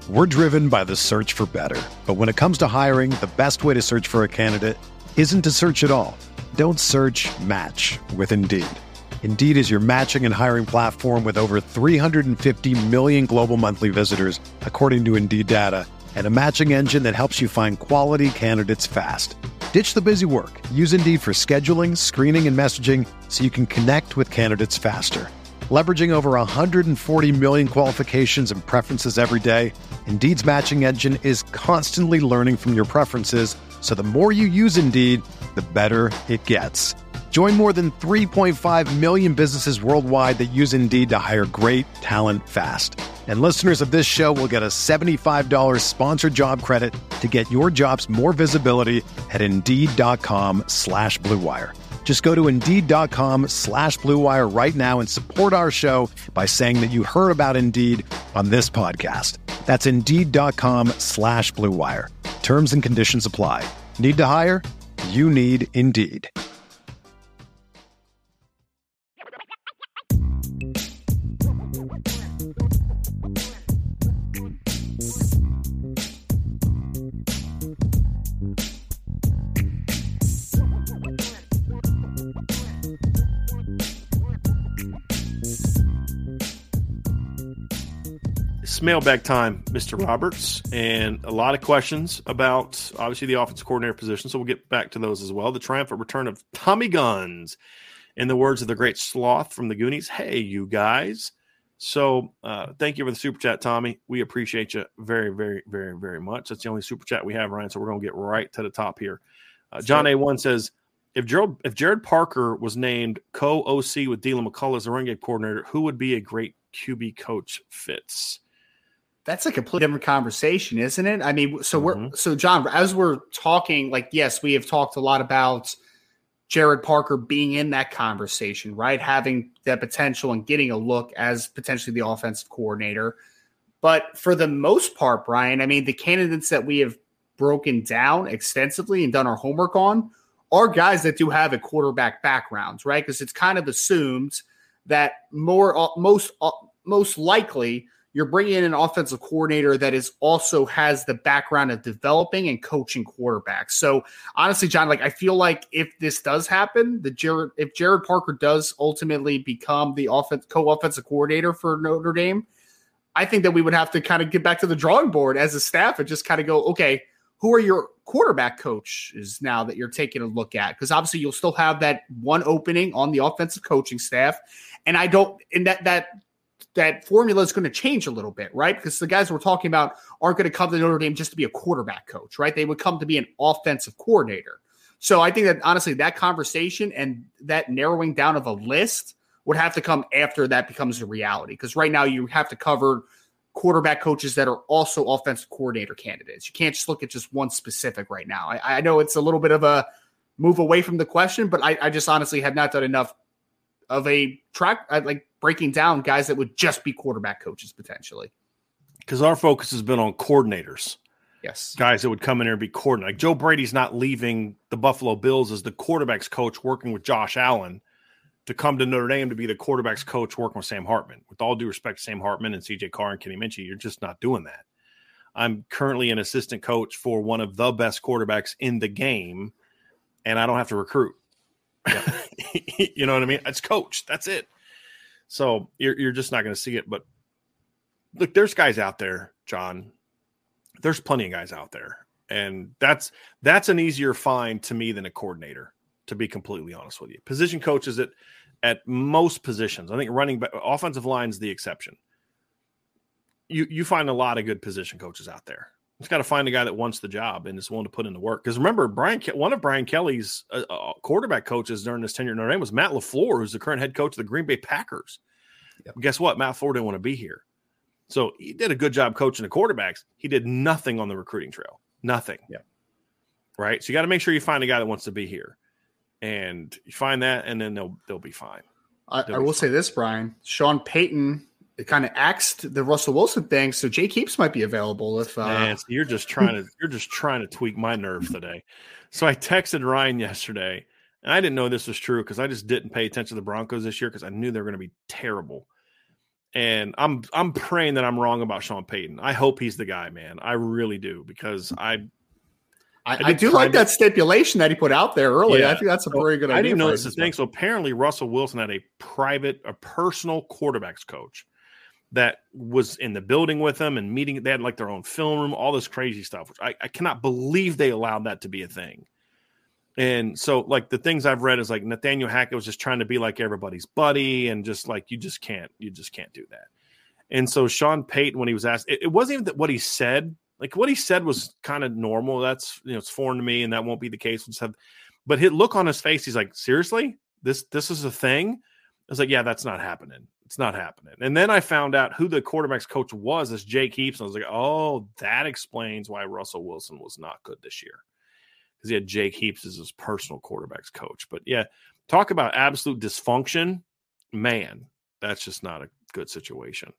We're driven by the search for better. But when it comes to hiring, the best way to search for a candidate isn't to search at all. Don't search, match with Indeed. Indeed is your matching and hiring platform with over 350 million global monthly visitors, according to Indeed data, and a matching engine that helps you find quality candidates fast. Ditch the busy work. Use Indeed for scheduling, screening, and messaging so you can connect with candidates faster. Leveraging over 140 million qualifications and preferences every day, Indeed's matching engine is constantly learning from your preferences, so the more you use Indeed, the better it gets. Join more than 3.5 million businesses worldwide that use Indeed to hire great talent fast. And listeners of this show will get a $75 sponsored job credit to get your jobs more visibility at Indeed.com/Blue Wire. Just go to Indeed.com/Blue Wire right now and support our show by saying that you heard about Indeed on this podcast. That's Indeed.com/Blue Wire. Terms and conditions apply. Need to hire? You need Indeed. It's mailbag time, Mr. Roberts, and a lot of questions about, obviously, the offensive coordinator position, so we'll get back to those as well. The triumphant return of Tommy Guns, in the words of the great Sloth from the Goonies. Hey, you guys. So thank you for the super chat, Tommy. We appreciate you very, very, very, very much. That's the only super chat we have, Ryan, so we're going to get right to the top here. John A1 says, if Jared Parker was named co-OC with Dylan McCullough as the running game coordinator, who would be a great QB coach fits? That's a completely different conversation, isn't it? I mean, so John, as we're talking, like, yes, we have talked a lot about Jared Parker being in that conversation, right? Having that potential and getting a look as potentially the offensive coordinator. But for the most part, Brian, I mean, the candidates that we have broken down extensively and done our homework on are guys that do have a quarterback background, right? Because it's kind of assumed that most likely you're bringing in an offensive coordinator that is also has the background of developing and coaching quarterbacks. So honestly, John, like, I feel like if this does happen, if Jared Parker does ultimately become the co-offensive coordinator for Notre Dame, I think that we would have to kind of get back to the drawing board as a staff and just kind of go, okay, who are your quarterback coaches now that you're taking a look at? Because obviously you'll still have that one opening on the offensive coaching staff. And that formula is going to change a little bit, right? Because the guys we're talking about aren't going to come to Notre Dame just to be a quarterback coach, right? They would come to be an offensive coordinator. So I think that honestly, that conversation and that narrowing down of a list would have to come after that becomes a reality. Because right now you have to cover quarterback coaches that are also offensive coordinator candidates. You can't just look at just one specific right now. I know it's a little bit of a move away from the question, but I just honestly have not done enough of a track, like breaking down guys that would just be quarterback coaches potentially. Because our focus has been on coordinators. Yes. Guys that would come in there and be coordinator. Like Joe Brady's not leaving the Buffalo Bills as the quarterback's coach working with Josh Allen to come to Notre Dame to be the quarterback's coach working with Sam Hartman. With all due respect to Sam Hartman and CJ Carr and Kenny Minchey, you're just not doing that. I'm currently an assistant coach for one of the best quarterbacks in the game, and I don't have to recruit. You know what I mean? It's coach. That's it. So you're just not going to see it. But look, there's guys out there, John. There's plenty of guys out there. And that's an easier find to me than a coordinator, to be completely honest with you. Position coaches at most positions. I think running back, offensive line is the exception. You find a lot of good position coaches out there. Just got to find a guy that wants the job and is willing to put in the work. Because remember, one of Brian Kelly's quarterback coaches during his tenure at Notre Dame was Matt LaFleur, who's the current head coach of the Green Bay Packers. Yep. Guess what? Matt LaFleur didn't want to be here. So he did a good job coaching the quarterbacks. He did nothing on the recruiting trail. Nothing. Yeah. Right? So you got to make sure you find a guy that wants to be here. And you find that, and then they'll be fine. I will say this, Brian. Sean Payton kind of axed the Russell Wilson thing, so Jake Heaps might be available if you're just trying to tweak my nerves today. So I texted Ryan yesterday, and I didn't know this was true because I just didn't pay attention to the Broncos this year because I knew they were going to be terrible. And I'm praying that I'm wrong about Sean Payton. I hope he's the guy, man. I really do, because I do like that stipulation that he put out there earlier. Yeah. I think that's a very good idea. I didn't know this is the thing. So apparently Russell Wilson had a personal quarterbacks coach that was in the building with them and meeting. They had like their own film room, all this crazy stuff, which I cannot believe they allowed that to be a thing. And so, like, the things I've read is like Nathaniel Hackett was just trying to be like everybody's buddy, and just like you just can't do that. And so Sean Payton, when he was asked, it wasn't even what he said. Like, what he said was kind of normal. That's, it's foreign to me, and that won't be the case. But his look on his face, he's like, seriously, this is a thing. I was like, yeah, that's not happening. It's not happening. And then I found out who the quarterback's coach was. As Jake Heaps, and I was like, oh, that explains why Russell Wilson was not good this year. Because he had Jake Heaps as his personal quarterback's coach. But yeah, talk about absolute dysfunction. Man, that's just not a good situation.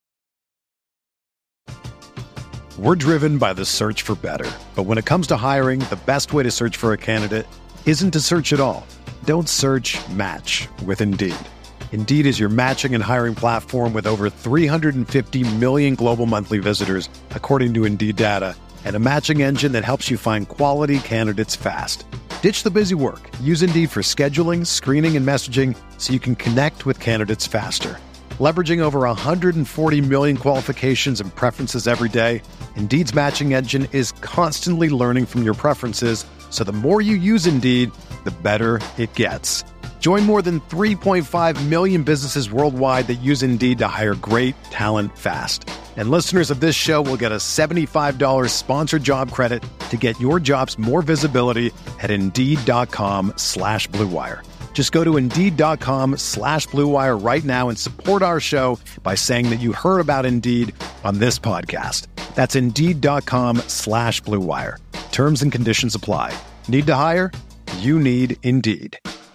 We're driven by the search for better. But when it comes to hiring, the best way to search for a candidate isn't to search at all. Don't search, match with Indeed. Indeed is your matching and hiring platform with over 350 million global monthly visitors, according to Indeed data, and a matching engine that helps you find quality candidates fast. Ditch the busy work. Use Indeed for scheduling, screening, and messaging so you can connect with candidates faster. Leveraging over 140 million qualifications and preferences every day, Indeed's matching engine is constantly learning from your preferences, so the more you use Indeed, the better it gets. Join more than 3.5 million businesses worldwide that use Indeed to hire great talent fast. And listeners of this show will get a $75 sponsored job credit to get your jobs more visibility at Indeed.com/Blue Wire. Just go to Indeed.com/Blue Wire right now and support our show by saying that you heard about Indeed on this podcast. That's Indeed.com/Blue Wire. Terms and conditions apply. Need to hire? You need Indeed.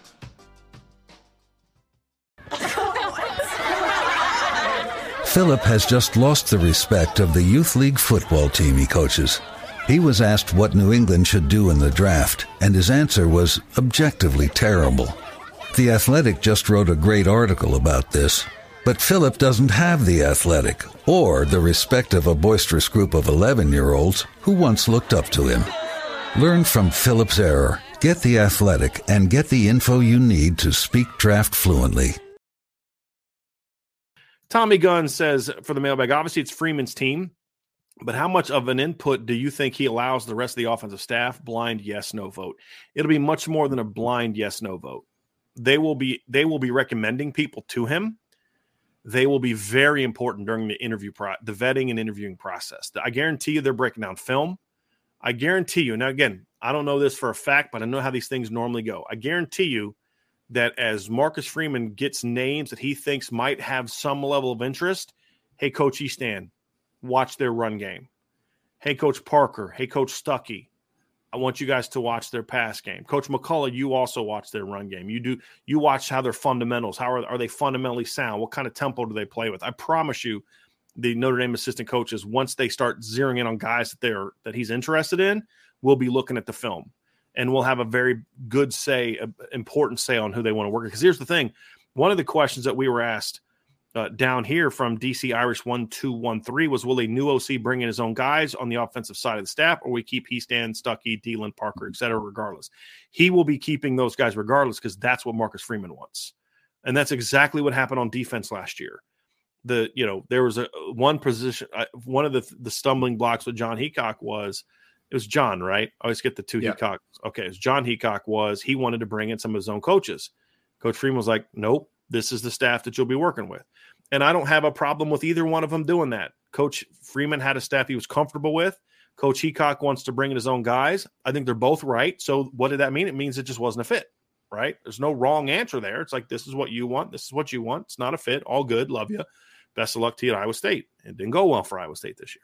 Philip has just lost the respect of the youth league football team he coaches. He was asked what New England should do in the draft, and his answer was objectively terrible. The Athletic just wrote a great article about this, but Philip doesn't have the Athletic or the respect of a boisterous group of 11-year-olds who once looked up to him. Learn from Philip's error, get the Athletic, and get the info you need to speak draft fluently. Tommy Gunn says for the mailbag, obviously it's Freeman's team, but how much of an input do you think he allows the rest of the offensive staff? Blind yes, no vote. It'll be much more than a blind yes, no vote. They will be recommending people to him. They will be very important during the the vetting and interviewing process. I guarantee you they're breaking down film. I guarantee you. Now, again, I don't know this for a fact, but I know how these things normally go. I guarantee you that as Marcus Freeman gets names that he thinks might have some level of interest, hey, Coach Easton, watch their run game. Hey, Coach Parker. Hey, Coach Stuckey, I want you guys to watch their pass game. Coach McCullough, you also watch their run game. You watch how their fundamentals, how are they fundamentally sound? What kind of tempo do they play with? I promise you, the Notre Dame assistant coaches, once they start zeroing in on guys that he's interested in, will be looking at the film. And we'll have a very good important say on who they want to work with. Because here's the thing. One of the questions that we were asked down here from DC Irish 1213 was, will a new OC bring in his own guys on the offensive side of the staff, or we keep Heaston, Stuckey, Deland, Parker, et cetera, regardless? He will be keeping those guys regardless, because that's what Marcus Freeman wants. And that's exactly what happened on defense last year. There was one position, one of the stumbling blocks with John Heacock was, it was John, right? I always get the two Heacock. Okay, it was John Heacock he wanted to bring in some of his own coaches. Coach Freeman was like, nope, this is the staff that you'll be working with. And I don't have a problem with either one of them doing that. Coach Freeman had a staff he was comfortable with. Coach Heacock wants to bring in his own guys. I think they're both right. So what did that mean? It means it just wasn't a fit, right? There's no wrong answer there. It's like, this is what you want. This is what you want. It's not a fit. All good. Love you. Best of luck to you at Iowa State. It didn't go well for Iowa State this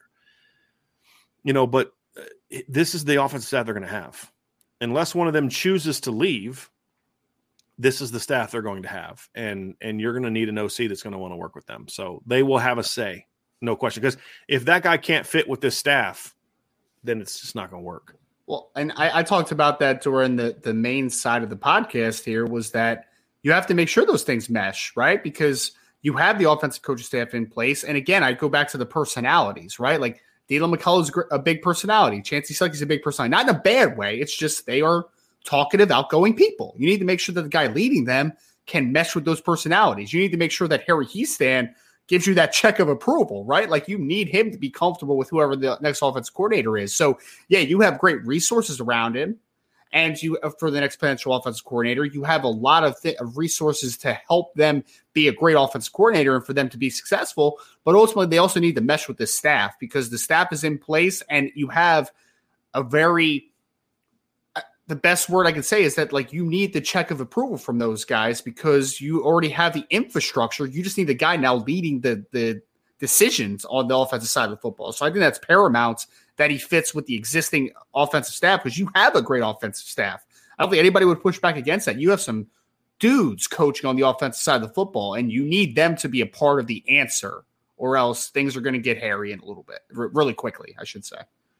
year. But this is the offensive staff they're going to have. Unless one of them chooses to leave, this is the staff they're going to have. And you're going to need an OC that's going to want to work with them. So they will have a say, no question. Because if that guy can't fit with this staff, then it's just not going to work. Well, and I talked about that during the main side of the podcast here, was that you have to make sure those things mesh, right? Because you have the offensive coaching staff in place. And again, I go back to the personalities, right? Like Dylan McCullough's a big personality. Chancey Stuckey's a big personality. Not in a bad way. It's just they are talkative, outgoing people. You need to make sure that the guy leading them can mesh with those personalities. You need to make sure that Harry Hiestand gives you that check of approval, right? Like you need him to be comfortable with whoever the next offensive coordinator is. So yeah, you have great resources around him. And you, for the next potential offensive coordinator, you have a lot of resources to help them be a great offensive coordinator and for them to be successful. But ultimately, they also need to mesh with the staff because the staff is in place, and you have a very the best word I can say is that like you need the check of approval from those guys because you already have the infrastructure. You just need the guy now leading the decisions on the offensive side of the football. So I think that's paramount that he fits with the existing offensive staff because you have a great offensive staff. I don't think anybody would push back against that. You have some dudes coaching on the offensive side of the football, and you need them to be a part of the answer, or else things are going to get hairy in a little bit, really quickly, I should say.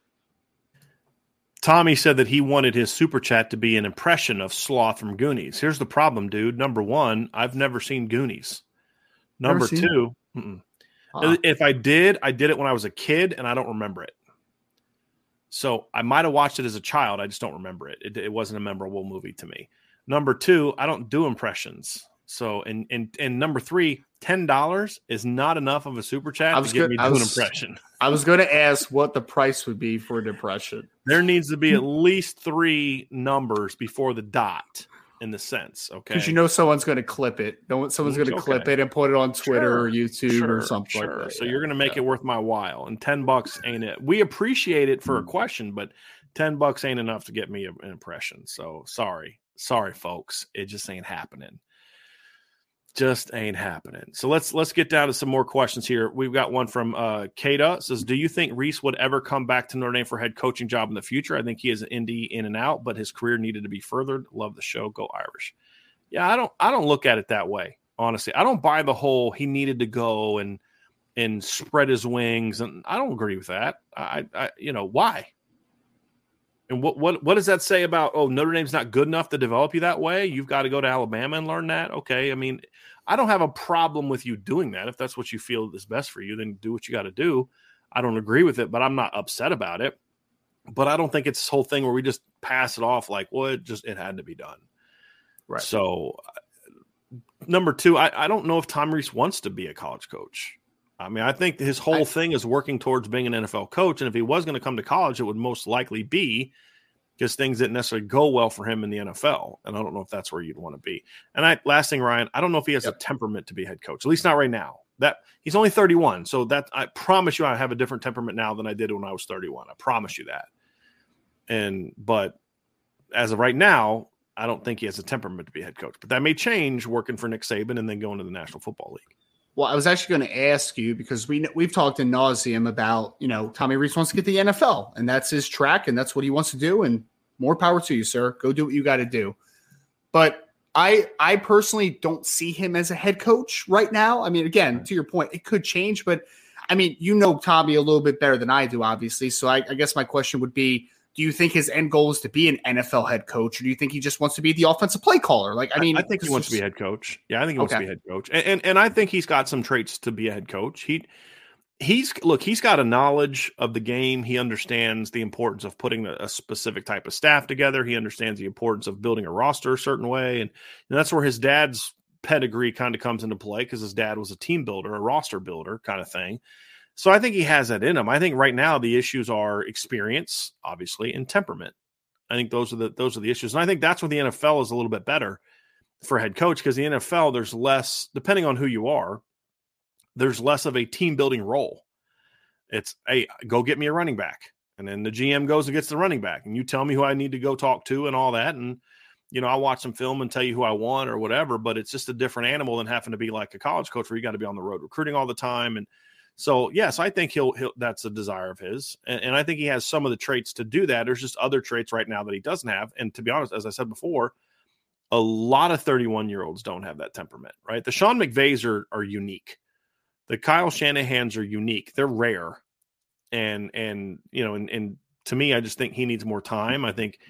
Tommy said that he wanted his super chat to be an impression of Sloth from Goonies. Here's the problem, dude. Number one, I've never seen Goonies. Number two, if I did it when I was a kid, and I don't remember it. So I might have watched it as a child. I just don't remember it. It wasn't a memorable movie to me. Number two, I don't do impressions. So, and number three, $10 is not enough of a super chat to get me to do an impression. I was going to ask what the price would be for an impression. There needs to be at least 3 numbers before the dot in the sense, okay? Because someone's going to clip it. Someone's going to clip it and put it on Twitter or YouTube or something like that. So you're going to make it worth my while, and $10 ain't it. We appreciate it for a question, but $10 ain't enough to get me an impression. So sorry, folks, it just ain't happening. Just ain't happening. So let's get down to some more questions here. We've got one from Kata. It says, do you think Reese would ever come back to Notre Dame for a head coaching job in the future? I think he is an Indy in and out, but his career needed to be furthered. Love the show. Go Irish. Yeah, I don't look at it that way, honestly. I don't buy the whole he needed to go and spread his wings, and I don't agree with that. I why? And what does that say about, Notre Dame's not good enough to develop you that way? You've got to go to Alabama and learn that? Okay, I mean, I don't have a problem with you doing that. If that's what you feel is best for you, then do what you got to do. I don't agree with it, but I'm not upset about it. But I don't think it's this whole thing where we just pass it off like, well, it had to be done. Right. So, number two, I don't know if Tom Rees wants to be a college coach. I mean, I think his whole thing is working towards being an NFL coach. And if he was going to come to college, it would most likely be because things didn't necessarily go well for him in the NFL. And I don't know if that's where you'd want to be. And last thing, Ryan, I don't know if he has a temperament to be head coach, at least not right now. That he's only 31. So that I promise you I have a different temperament now than I did when I was 31. I promise you that. But as of right now, I don't think he has a temperament to be a head coach. But that may change working for Nick Saban and then going to the National Football League. Well, I was actually going to ask you because we've talked in nauseum about, Tommy Rees wants to get the NFL and that's his track and that's what he wants to do. And more power to you, sir. Go do what you got to do. But I personally don't see him as a head coach right now. I mean, again, to your point, it could change, but I mean, Tommy a little bit better than I do, obviously. So I guess my question would be, do you think his end goal is to be an NFL head coach, or do you think he just wants to be the offensive play caller? I think he wants to be a head coach. Yeah, I think he wants to be a head coach. And I think he's got some traits to be a head coach. He's got a knowledge of the game. He understands the importance of putting a specific type of staff together. He understands the importance of building a roster a certain way. And that's where his dad's pedigree kind of comes into play because his dad was a team builder, a roster builder kind of thing. So I think he has that in him. I think right now the issues are experience, obviously, and temperament. I think those are the issues. And I think that's where the NFL is a little bit better for a head coach because the NFL, there's less, depending on who you are, there's less of a team building role. It's, hey, go get me a running back. And then the GM goes and gets the running back. And you tell me who I need to go talk to and all that. And, I'll watch some film and tell you who I want or whatever. But it's just a different animal than having to be like a college coach where you got to be on the road recruiting all the time. And so, yes, I think he'll that's a desire of his. And I think he has some of the traits to do that. There's just other traits right now that he doesn't have. And to be honest, as I said before, a lot of 31-year-olds don't have that temperament, right? The Sean McVays are unique. The Kyle Shanahans are unique. They're rare. And to me, I just think he needs more time. I think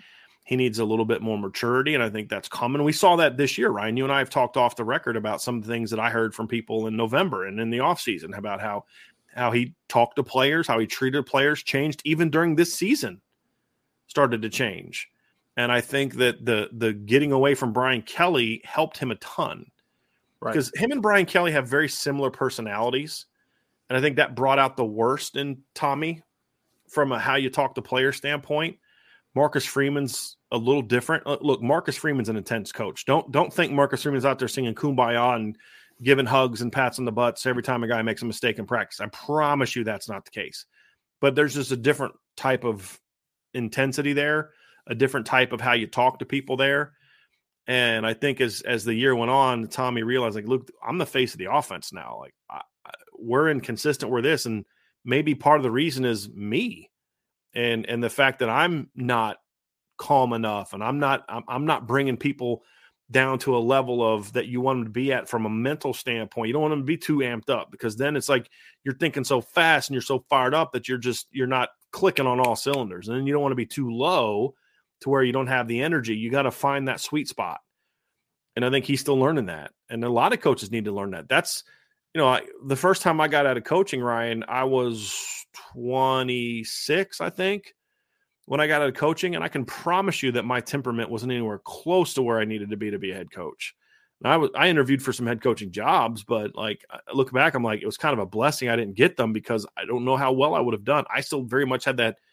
He needs a little bit more maturity, and I think that's coming. We saw that this year, Ryan. You and I have talked off the record about some of the things that I heard from people in November and in the offseason about how he talked to players, how he treated players, changed even during this season, started to change. And I think that the getting away from Brian Kelly helped him a ton. Right. Because him and Brian Kelly have very similar personalities, and I think that brought out the worst in Tommy from a how you talk to player standpoint. Marcus Freeman's a little different. Look, Marcus Freeman's an intense coach. Don't think Marcus Freeman's out there singing Kumbaya and giving hugs and pats on the butts every time a guy makes a mistake in practice. I promise you that's not the case. But there's just a different type of intensity there, a different type of how you talk to people there. And I think as the year went on, Tommy realized, like, look, I'm the face of the offense now. Like, we're inconsistent with this, and maybe part of the reason is me. And the fact that I'm not calm enough, and I'm not bringing people down to a level of that you want them to be at from a mental standpoint. You don't want them to be too amped up, because then it's like you're thinking so fast and you're so fired up that you're not clicking on all cylinders. And then you don't want to be too low to where you don't have the energy. You got to find that sweet spot. And I think he's still learning that. And a lot of coaches need to learn that. That's, the first time I got out of coaching, Ryan, I was 26, I think, when I got out of coaching. And I can promise you that my temperament wasn't anywhere close to where I needed to be a head coach. And I interviewed for some head coaching jobs, but like, I look back, I'm like, it was kind of a blessing I didn't get them, because I don't know how well I would have done. I still very much had that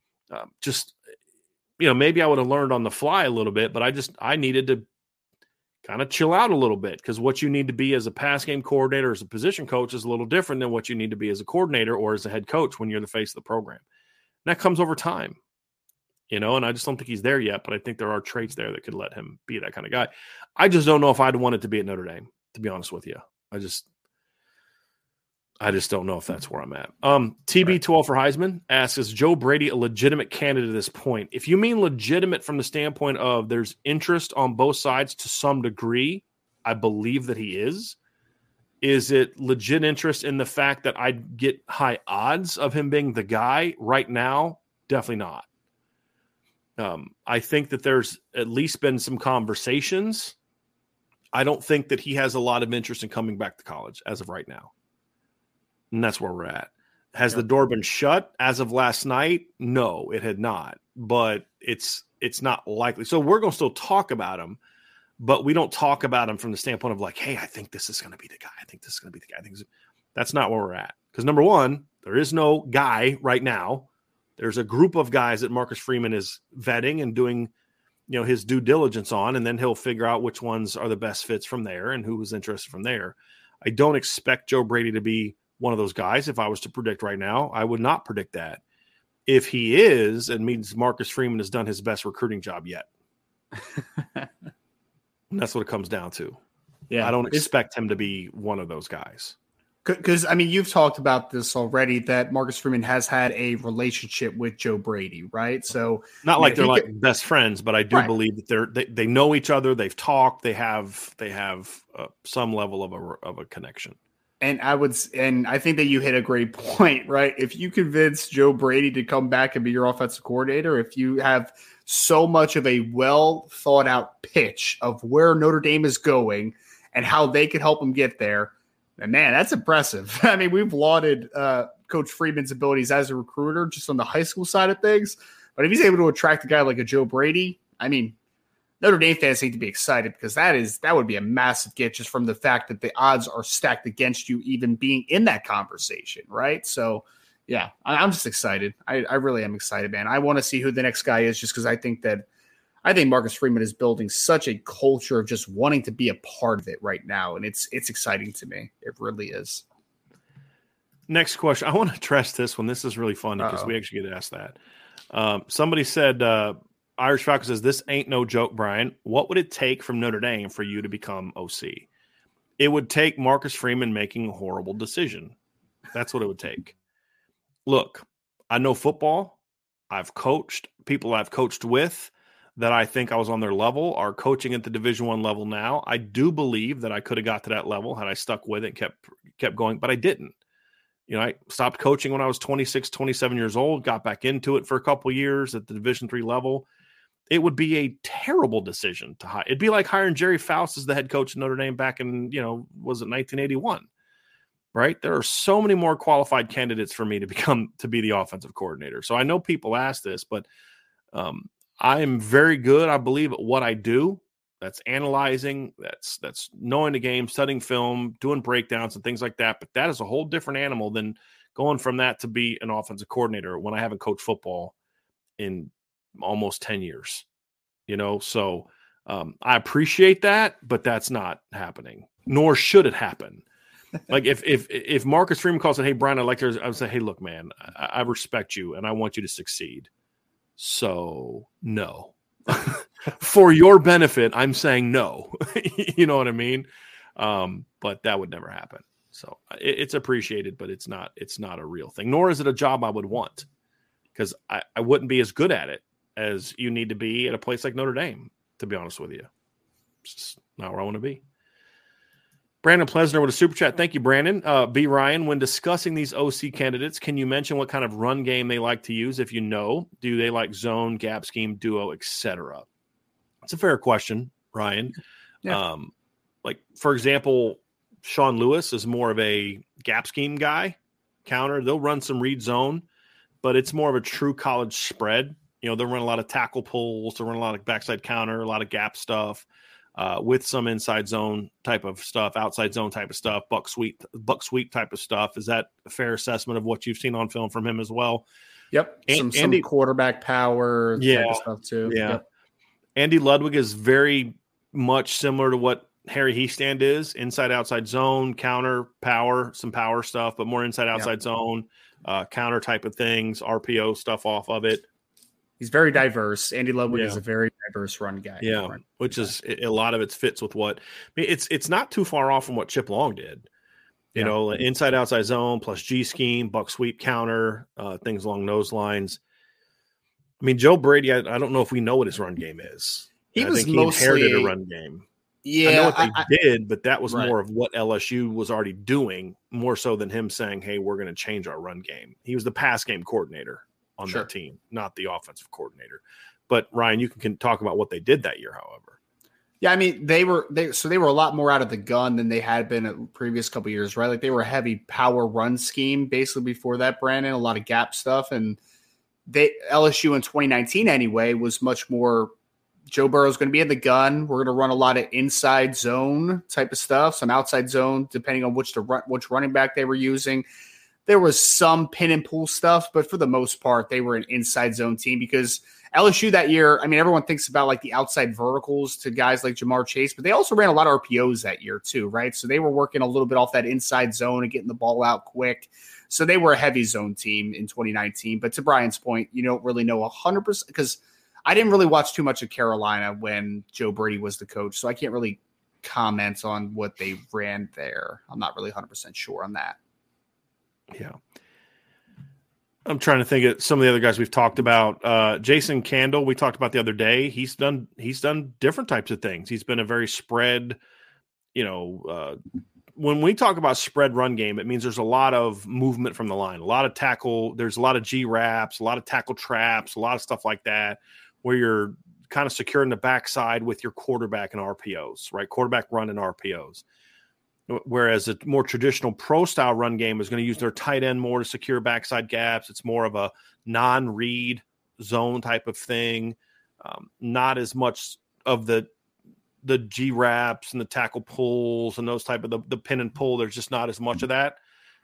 maybe I would have learned on the fly a little bit, but I needed to kind of chill out a little bit, because what you need to be as a pass game coordinator, as a position coach, is a little different than what you need to be as a coordinator or as a head coach when you're the face of the program. And that comes over time, and I just don't think he's there yet, but I think there are traits there that could let him be that kind of guy. I just don't know if I'd want it to be at Notre Dame, to be honest with you. I just don't know if that's where I'm at. TB12 for Heisman asks, is Joe Brady a legitimate candidate at this point? If you mean legitimate from the standpoint of there's interest on both sides to some degree, I believe that he is. Is it legit interest in the fact that I'd get high odds of him being the guy right now? Definitely not. I think that there's at least been some conversations. I don't think that he has a lot of interest in coming back to college as of right now. And that's where we're at. Has the door been shut as of last night? No, it had not. But it's not likely. So we're going to still talk about him, but we don't talk about him from the standpoint of like, hey, I think this is going to be the guy. I think this is going to be the guy. That's not where we're at. Because number one, there is no guy right now. There's a group of guys that Marcus Freeman is vetting and doing, his due diligence on, and then he'll figure out which ones are the best fits from there and who was interested from there. I don't expect Joe Brady to be one of those guys. If I was to predict right now, I would not predict that. If he is, it means Marcus Freeman has done his best recruiting job yet. And that's what it comes down to. Yeah, I don't expect him to be one of those guys. Because, you've talked about this already, that Marcus Freeman has had a relationship with Joe Brady, right? So not like they're like best friends, but I do believe that they know each other. They've talked. They have some level of a connection. And I think that you hit a great point, right? If you convince Joe Brady to come back and be your offensive coordinator, if you have so much of a well thought out pitch of where Notre Dame is going and how they could help him get there, and man, that's impressive. We've lauded Coach Freeman's abilities as a recruiter just on the high school side of things. But if he's able to attract a guy like a Joe Brady, Notre Dame fans need to be excited, because that would be a massive get just from the fact that the odds are stacked against you even being in that conversation, right? So, yeah, I'm just excited. I really am excited, man. I want to see who the next guy is, just because I think Marcus Freeman is building such a culture of just wanting to be a part of it right now, and it's exciting to me. It really is. Next question. I want to address this one. This is really fun because we actually get asked that. Somebody said, Irish Falcon says, this ain't no joke, Brian. What would it take from Notre Dame for you to become OC? It would take Marcus Freeman making a horrible decision. That's what it would take. Look, I know football. I've coached people I've coached with that I think I was on their level, are coaching at the Division I level now. I do believe that I could have got to that level had I stuck with it and kept going, but I didn't. I stopped coaching when I was 26, 27 years old, got back into it for a couple of years at the Division III level. it would be a terrible decision to hire. It'd be like hiring Jerry Faust as the head coach of Notre Dame back in, was it 1981? Right? There are so many more qualified candidates for me to be the offensive coordinator. So I know people ask this, but I am very good, I believe, at what I do. That's analyzing, that's knowing the game, studying film, doing breakdowns and things like that. But that is a whole different animal than going from that to be an offensive coordinator when I haven't coached football in almost 10 years. So I appreciate that, but that's not happening, nor should it happen. Like if Marcus Freeman calls and, hey, Brian, I would say, hey, look, man, I respect you and I want you to succeed. So no. For your benefit, I'm saying no. You know what I mean? But that would never happen. So it's appreciated, but it's not a real thing, nor is it a job I would want, because I wouldn't be as good at it as you need to be at a place like Notre Dame, to be honest with you. It's just not where I want to be. Brandon Plesner with a super chat. Thank you, Brandon. B. Ryan, when discussing these OC candidates, can you mention what kind of run game they like to use? If you know, do they like zone, gap scheme, duo, etc.? It's a fair question, Ryan. Yeah. Like, for example, Sean Lewis is more of a gap scheme guy, counter. They'll run some read zone, but it's more of a true college spread. They'll run a lot of tackle pulls, they'll run a lot of backside counter, a lot of gap stuff. With some inside zone type of stuff, outside zone type of stuff, buck sweep type of stuff. Is that a fair assessment of what you've seen on film from him as well? Yep. Some quarterback power type of stuff too. Yeah. Yep. Andy Ludwig is very much similar to what Harry Hiestand is. Inside, outside zone, counter, power, some power stuff, but more inside, outside zone, counter type of things, RPO stuff off of it. He's very diverse. Andy Ludwig is a very diverse run guy. Yeah, which is a lot of it fits with what it's not too far off from what Chip Long did. Inside outside zone plus G scheme, buck sweep counter, things along those lines. I mean, Joe Brady, I don't know if we know what his run game is. I think he inherited a run game. Yeah, I know what they did, but that was more of what LSU was already doing, more so than him saying, "Hey, we're going to change our run game." He was the pass game coordinator on that team, not the offensive coordinator. But Ryan, you can talk about what they did that year, however. Yeah, I mean, they were a lot more out of the gun than they had been at previous couple of years, right? Like they were a heavy power run scheme basically before that, Brandon, a lot of gap stuff. And LSU in 2019 anyway was much more Joe Burrow's going to be in the gun. We're going to run a lot of inside zone type of stuff, some outside zone, depending on which running back they were using. There was some pin and pull stuff, but for the most part, they were an inside zone team because LSU that year, I mean, everyone thinks about like the outside verticals to guys like Jamar Chase, but they also ran a lot of RPOs that year too, right? So they were working a little bit off that inside zone and getting the ball out quick. So they were a heavy zone team in 2019. But to Brian's point, you don't really know 100% because I didn't really watch too much of Carolina when Joe Brady was the coach. So I can't really comment on what they ran there. I'm not really 100% sure on that. Yeah. I'm trying to think of some of the other guys we've talked about. Jason Candle, we talked about the other day. He's done different types of things. He's been a very spread, when we talk about spread run game, it means there's a lot of movement from the line, a lot of tackle. There's a lot of G wraps, a lot of tackle traps, a lot of stuff like that, where you're kind of securing the backside with your quarterback and RPOs, right? Quarterback run and RPOs. Whereas a more traditional pro-style run game is going to use their tight end more to secure backside gaps. It's more of a non-read zone type of thing. Not as much of the G-wraps and the tackle pulls and those type of the pin and pull. There's just not as much of that.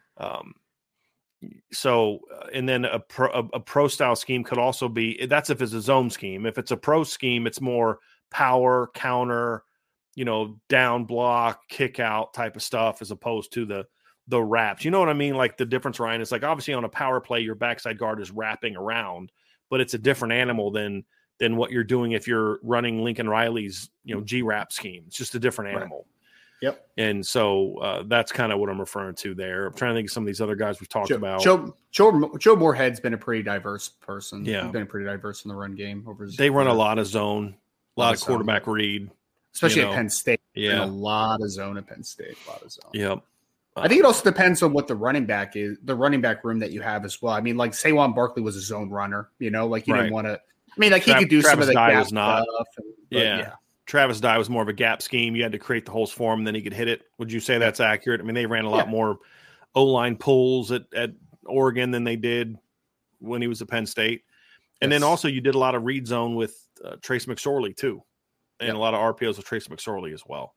And then a pro-style scheme could also be – that's if it's a zone scheme. If it's a pro scheme, it's more power, counter, down block, kick out type of stuff as opposed to the wraps. You know what I mean? Like the difference, Ryan, is like obviously on a power play, your backside guard is wrapping around, but it's a different animal than what you're doing if you're running Lincoln Riley's, G-wrap scheme. It's just a different animal. Right. Yep. And so that's kind of what I'm referring to there. I'm trying to think of some of these other guys we've talked about. Joe Moorhead's been a pretty diverse person. Yeah. He's been pretty diverse in the run game. They run a lot of zone, a lot of quarterback read. Especially at Penn State. Yeah. A lot of zone at Penn State. Yep. I think it also depends on what the running back is, the running back room that you have as well. I mean, like Saquon Barkley was a zone runner, like you didn't want to I mean, like he could do some of the gap stuff. Yeah. Travis Dye was more of a gap scheme. You had to create the holes for him, and then he could hit it. Would you say that's accurate? I mean, they ran a lot more O-line pulls at Oregon than they did when he was at Penn State. And then also you did a lot of read zone with Trace McSorley too, and a lot of RPOs with Trace McSorley as well.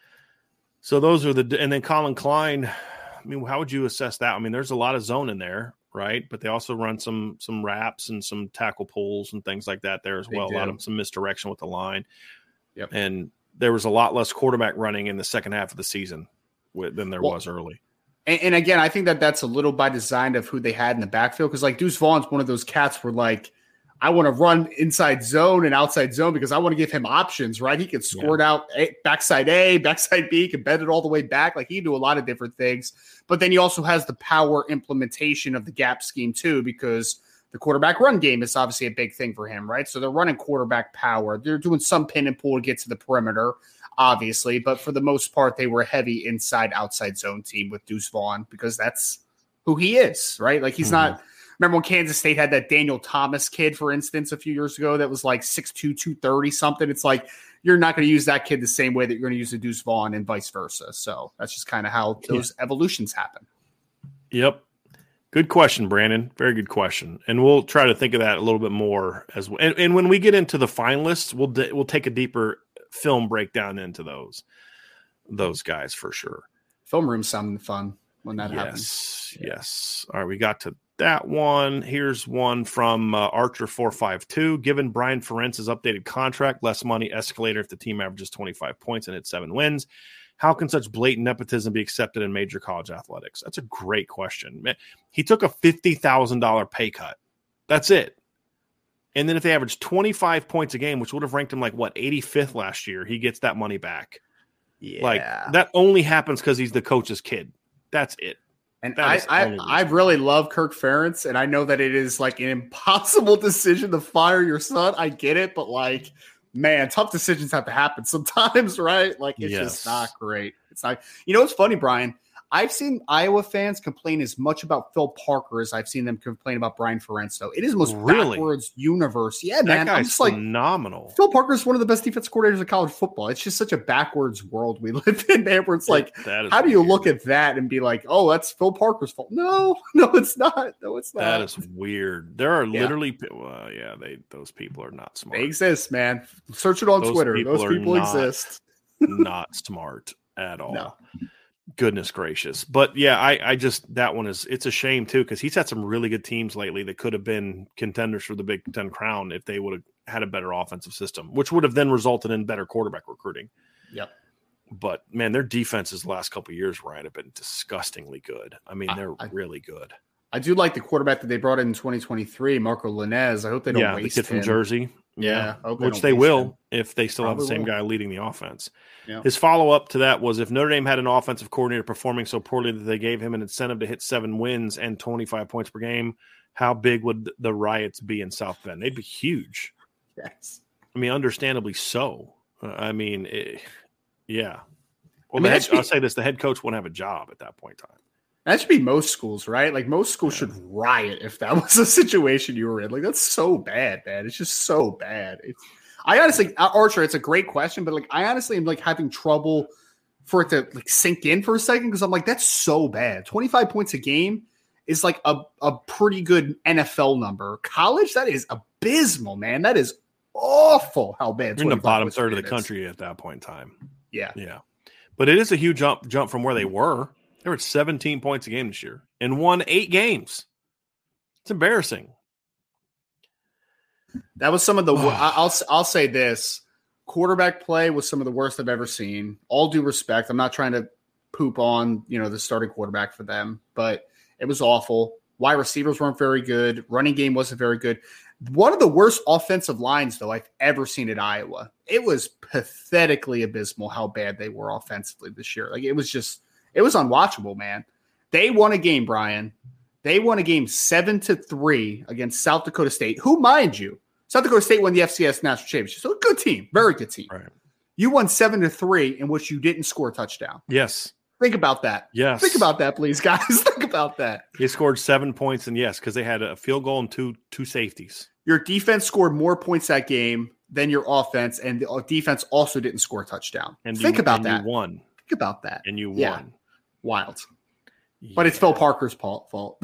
So those are and then Colin Klein, I mean, how would you assess that? I mean, there's a lot of zone in there, right? But they also run some wraps and some tackle pulls and things like that there as well. A lot of some misdirection with the line. Yep. And there was a lot less quarterback running in the second half of the season than there was early. And again, I think that's a little by design of who they had in the backfield. Because like Deuce Vaughn's one of those cats where like, I want to run inside zone and outside zone because I want to give him options, right? He can squirt out backside A, backside B, can bend it all the way back. Like he can do a lot of different things. But then he also has the power implementation of the gap scheme too, because the quarterback run game is obviously a big thing for him, right? So they're running quarterback power. They're doing some pin and pull to get to the perimeter, obviously. But for the most part, they were a heavy inside-outside zone team with Deuce Vaughn because that's who he is, right? Like he's not – remember when Kansas State had that Daniel Thomas kid, for instance, a few years ago that was like 6'2", 230 something? It's like you're not going to use that kid the same way that you're going to use a Deuce Vaughn and vice versa. So that's just kind of how those evolutions happen. Yep. Good question, Brandon. Very good question. And we'll try to think of that a little bit more as well. And when we get into the finalists, we'll take a deeper film breakdown into those guys for sure. Film room sounding fun when that happens. Yes. All right, we got to that one. Here's one from Archer452. Given Brian Ferentz's updated contract, less money escalator if the team averages 25 points and hits 7 wins, how can such blatant nepotism be accepted in major college athletics? That's a great question. He took a $50,000 pay cut. That's it. And then if they average 25 points a game, which would have ranked him 85th last year, he gets that money back. Yeah. That only happens because he's the coach's kid. That's it. And I really love Kirk Ferentz, and I know that it is like an impossible decision to fire your son. I get it, but man, tough decisions have to happen sometimes, right? Like it's just not great. It's not. You know what's funny, Brian? I've seen Iowa fans complain as much about Phil Parker as I've seen them complain about Brian Ferentz. Though it is the most backwards universe. Yeah, man, I'm just phenomenal. Phil Parker is one of the best defensive coordinators in college football. It's just such a backwards world we live in there, where it's how do you look at that and be like, oh, that's Phil Parker's fault? No, it's not. No, it's not. That is weird. There are literally, those people are not smart. They exist, man. Search it on Twitter. Those people exist. Not smart at all. No. Goodness gracious. But yeah, I just, that one it's a shame too, because he's had some really good teams lately that could have been contenders for the Big Ten crown if they would have had a better offensive system, which would have then resulted in better quarterback recruiting. Yep. But man, their defenses the last couple of years, Ryan, have been disgustingly good. I mean, they're really good. I do like the quarterback that they brought in 2023, Marco Linez. I hope they don't waste the kid from Jersey. Yeah, which they will if they still have the same guy leading the offense. Yeah. His follow-up to that was, if Notre Dame had an offensive coordinator performing so poorly that they gave him an incentive to hit 7 wins and 25 points per game, how big would the riots be in South Bend? They'd be huge. Yes. I mean, understandably so. Yeah. Well, I'll say this, the head coach wouldn't have a job at that point in time. That should be most schools, right? Like most schools should riot if that was a situation you were in. Like that's so bad, man. It's just so bad. I honestly, Archer, it's a great question, but I honestly am having trouble for it to sink in for a second because I'm that's so bad. 25 points a game is a pretty good NFL number. College, that is abysmal, man. That is awful. How bad? You're in the bottom third of the country at that point in time. Yeah. But it is a huge jump from where they were. They were at 17 points a game this year and won 8 games. It's embarrassing. That was some of the I'll say this. Quarterback play was some of the worst I've ever seen. All due respect. I'm not trying to poop on, the starting quarterback for them, but it was awful. Wide receivers weren't very good. Running game wasn't very good. One of the worst offensive lines, though, I've ever seen at Iowa. It was pathetically abysmal how bad they were offensively this year. It was unwatchable, man. They won a game, Brian. They won a game 7-3 against South Dakota State, who, mind you, South Dakota State won the FCS National Championship. So a good team, very good team. Right. You won 7-3 in which you didn't score a touchdown. Yes. Think about that. Yes. Think about that, please, guys. Think about that. They scored 7 points, and yes, because they had a field goal and two safeties. Your defense scored more points that game than your offense, and the defense also didn't score a touchdown. And think about and that. You won. Think about that. And you yeah. won. Wild. Yeah. But it's Phil Parker's fault.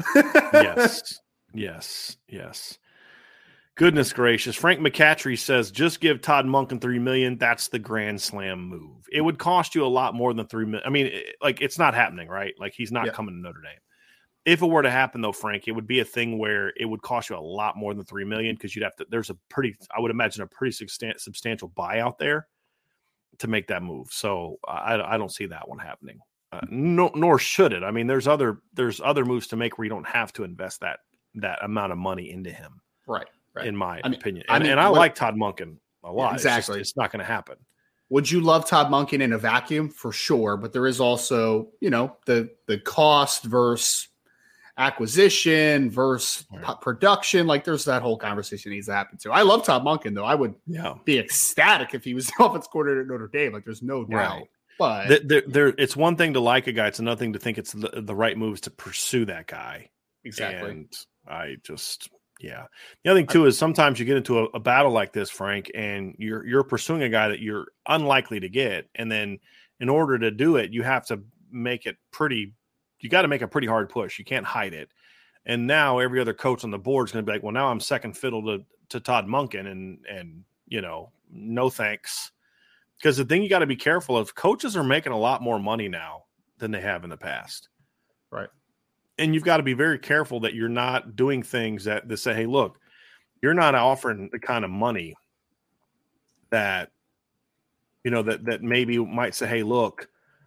Yes. Goodness gracious. Frank McCatry says, just give Todd Monken $3 million. That's the grand slam move. It would cost you a lot more than $3 million. I mean, it's not happening, right? Like, he's not coming to Notre Dame. If it were to happen, though, Frank, it would be a thing where it would cost you a lot more than $3 million, because you'd have to, I would imagine a pretty substantial buyout there to make that move. So I don't see that one happening. Nor should it. I mean, there's other moves to make where you don't have to invest that amount of money into him. Right. In my opinion. And I like Todd Monken a lot. Yeah, exactly. It's not going to happen. Would you love Todd Monken in a vacuum? For sure. But there is also, the cost versus acquisition versus production. Like, there's that whole conversation needs to happen too. I love Todd Monken, though. I would be ecstatic if he was the offense coordinator at Notre Dame. Like, there's no doubt. Right. But it's one thing to like a guy. It's another thing to think it's the right moves to pursue that guy. Exactly. And I just... Yeah. The other thing, too, is sometimes you get into a battle like this, Frank, and you're pursuing a guy that you're unlikely to get. And then in order to do it, you have to make it you got to make a pretty hard push. You can't hide it. And now every other coach on the board is going to be like, well, now I'm second fiddle to Todd Monken, and no thanks. Because the thing you got to be careful of, coaches are making a lot more money now than they have in the past. Right. And you've got to be very careful that you're not doing things that say, hey, look, you're not offering the kind of money that, that maybe might say, hey, look,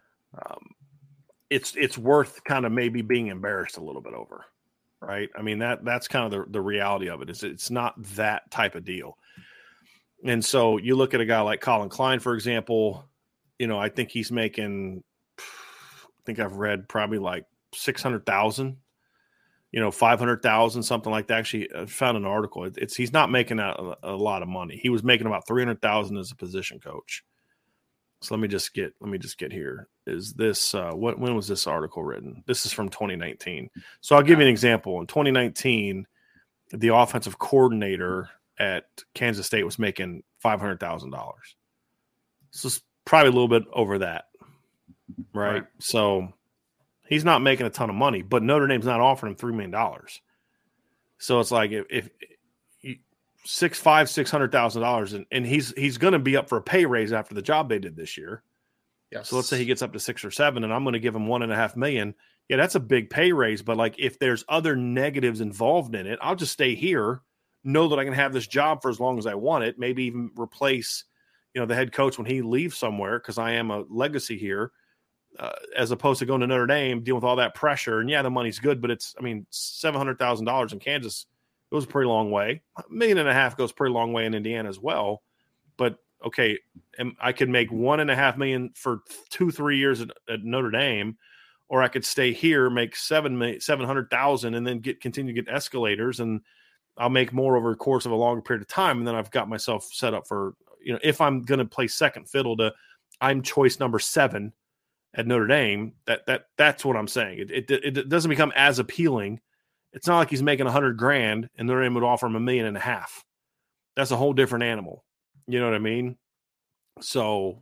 it's worth kind of maybe being embarrassed a little bit over. Right. I mean, that's kind of the reality of it, is it's not that type of deal. And so you look at a guy like Colin Klein, for example, I think he's making, I've read probably like 600,000, 500,000, something like that. Actually, I found an article. He's not making a lot of money. He was making about 300,000 as a position coach. So let me just get here. Is this when was this article written? This is from 2019. So I'll give you an example. In 2019, the offensive coordinator at Kansas State was making $500,000. So it's probably a little bit over that, right? So he's not making a ton of money, but Notre Dame's not offering him $3 million. So it's like if $600,000, and he's going to be up for a pay raise after the job they did this year. Yes. So let's say he gets up to 6 or 7, and I'm going to give him $1.5 million. Yeah, that's a big pay raise. But like, if there's other negatives involved in it, I'll just stay here, know that I can have this job for as long as I want it. Maybe even replace, the head coach when he leaves somewhere, because I am a legacy here. As opposed to going to Notre Dame, dealing with all that pressure. And yeah, the money's good, but $700,000 in Kansas goes a pretty long way. $1.5 million goes a pretty long way in Indiana as well. But okay, I could make $1.5 million for 2-3 years at Notre Dame, or I could stay here, make $700,000, and then continue to get escalators, and I'll make more over the course of a longer period of time. And then I've got myself set up for, if I'm going to play second fiddle to, I'm choice number 7 at Notre Dame, that's what I'm saying. It doesn't become as appealing. It's not like he's making $100,000 and Notre Dame would offer him $1.5 million. That's a whole different animal. You know what I mean? So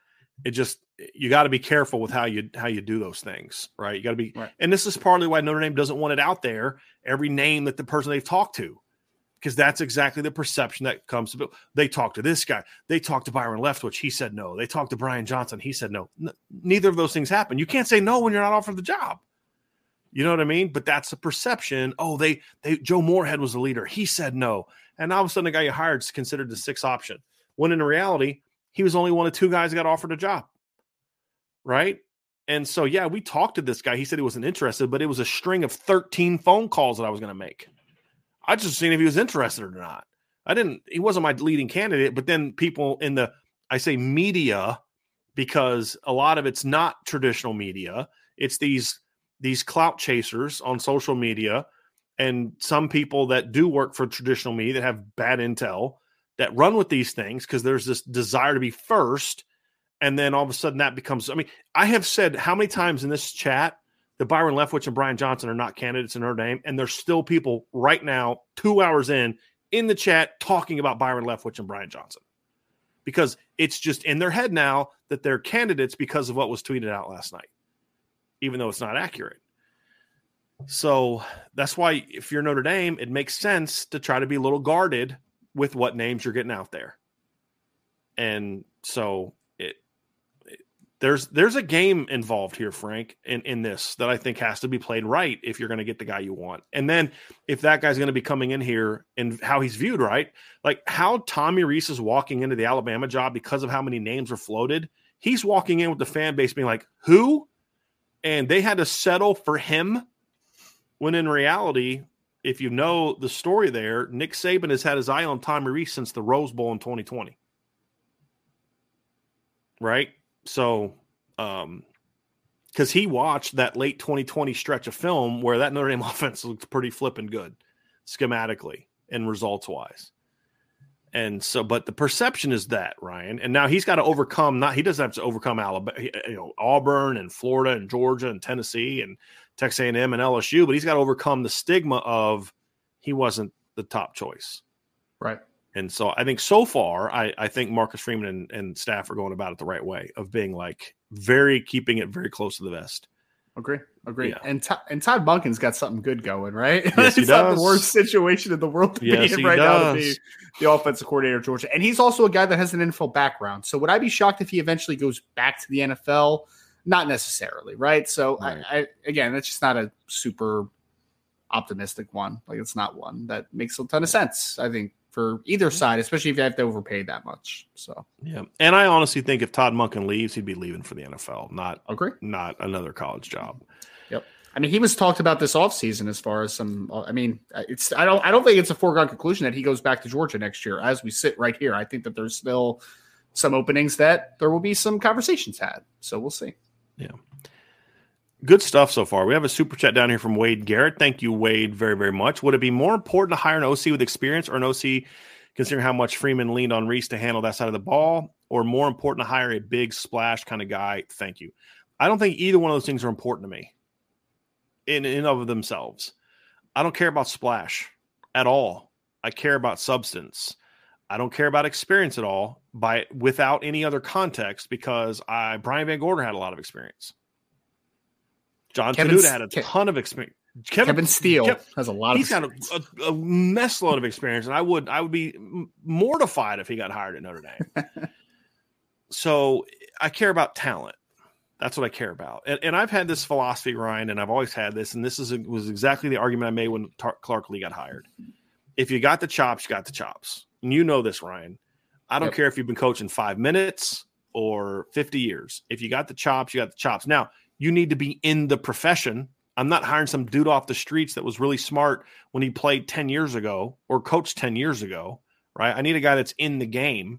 you got to be careful with how you do those things, right? You got to be, right. And this is partly why Notre Dame doesn't want it out there, every name that the person they've talked to, because that's exactly the perception that comes to. They talked to this guy. They talked to Byron Leftwich. He said no. They talked to Brian Johnson. He said no. Neither of those things happen. You can't say no when you're not offered the job. You know what I mean? But that's the perception. Oh, Joe Moorhead was the leader. He said no. And all of a sudden the guy you hired is considered the 6th option. When in reality, he was only one of 2 guys that got offered a job. Right? And so, yeah, we talked to this guy. He said he wasn't interested, but it was a string of 13 phone calls that I was going to make. I just seen if he was interested or not. He wasn't my leading candidate, but then people in I say media, because a lot of it's not traditional media. It's these clout chasers on social media, and some people that do work for traditional media that have bad intel that run with these things because there's this desire to be first. And then all of a sudden that becomes, I have said how many times in this chat that Byron Leftwich and Brian Johnson are not candidates in Notre Dame, and there's still people right now, 2 hours in the chat talking about Byron Leftwich and Brian Johnson. Because it's just in their head now that they're candidates because of what was tweeted out last night, even though it's not accurate. So that's why if you're Notre Dame, it makes sense to try to be a little guarded with what names you're getting out there. And so there's a game involved here, Frank, in this that I think has to be played right if you're going to get the guy you want. And then if that guy's going to be coming in here and how he's viewed, right? Like how Tommy Rees is walking into the Alabama job because of how many names are floated. He's walking in with the fan base being like, who? And they had to settle for him when in reality, if you know the story there, Nick Saban has had his eye on Tommy Rees since the Rose Bowl in 2020. Right? So, because he watched that late 2020 stretch of film where that Notre Dame offense looked pretty flipping good schematically and results wise. And so, but the perception is that, Ryan, and now he's got to overcome, he doesn't have to overcome Alabama, Auburn and Florida and Georgia and Tennessee and Texas A&M and LSU, but he's got to overcome the stigma of he wasn't the top choice. Right. And so I think so far, I think Marcus Freeman and staff are going about it the right way of being like keeping it very close to the vest. Agree. Yeah. And Todd Monken's got something good going, right? Yes, he it's does. not the worst situation in the world to be in right now to be the offensive coordinator of Georgia. And he's also a guy that has an NFL background. So would I be shocked if he eventually goes back to the NFL? Not necessarily, right? So right. Again, that's just not a super optimistic one. Like it's not one that makes a ton of sense, I think, for either side, especially if you have to overpay that much. So yeah, and I honestly think if Todd Monken leaves, he'd be leaving for the NFL, not another college job. Yep. I mean, he was talked about this offseason as far as some. I mean, I don't think it's a foregone conclusion that he goes back to Georgia next year. As we sit right here, I think that there's still some openings that there will be some conversations had. So we'll see. Yeah. Good stuff so far. We have a super chat down here from Wade Garrett. Thank you, Wade, very, very much. Would it be more important to hire an OC with experience or an OC considering how much Freeman leaned on Rees to handle that side of the ball, or more important to hire a big splash kind of guy? Thank you. I don't think either one of those things are important to me in and of themselves. I don't care about splash at all. I care about substance. I don't care about experience at all without any other context because Brian Van Gorder had a lot of experience. John Tenuta had a ton of experience. Kevin Steele has a lot of experience. He's got a mess load of experience, and I would be mortified if he got hired at Notre Dame. So I care about talent. That's what I care about. And I've had this philosophy, Ryan, and I've always had this, and this was exactly the argument I made when Clark Lee got hired. If you got the chops, you got the chops. And you know this, Ryan. I don't care if you've been coaching 5 minutes or 50 years. If you got the chops, you got the chops. Now, you need to be in the profession. I'm not hiring some dude off the streets that was really smart when he played 10 years ago or coached 10 years ago, right? I need a guy that's in the game.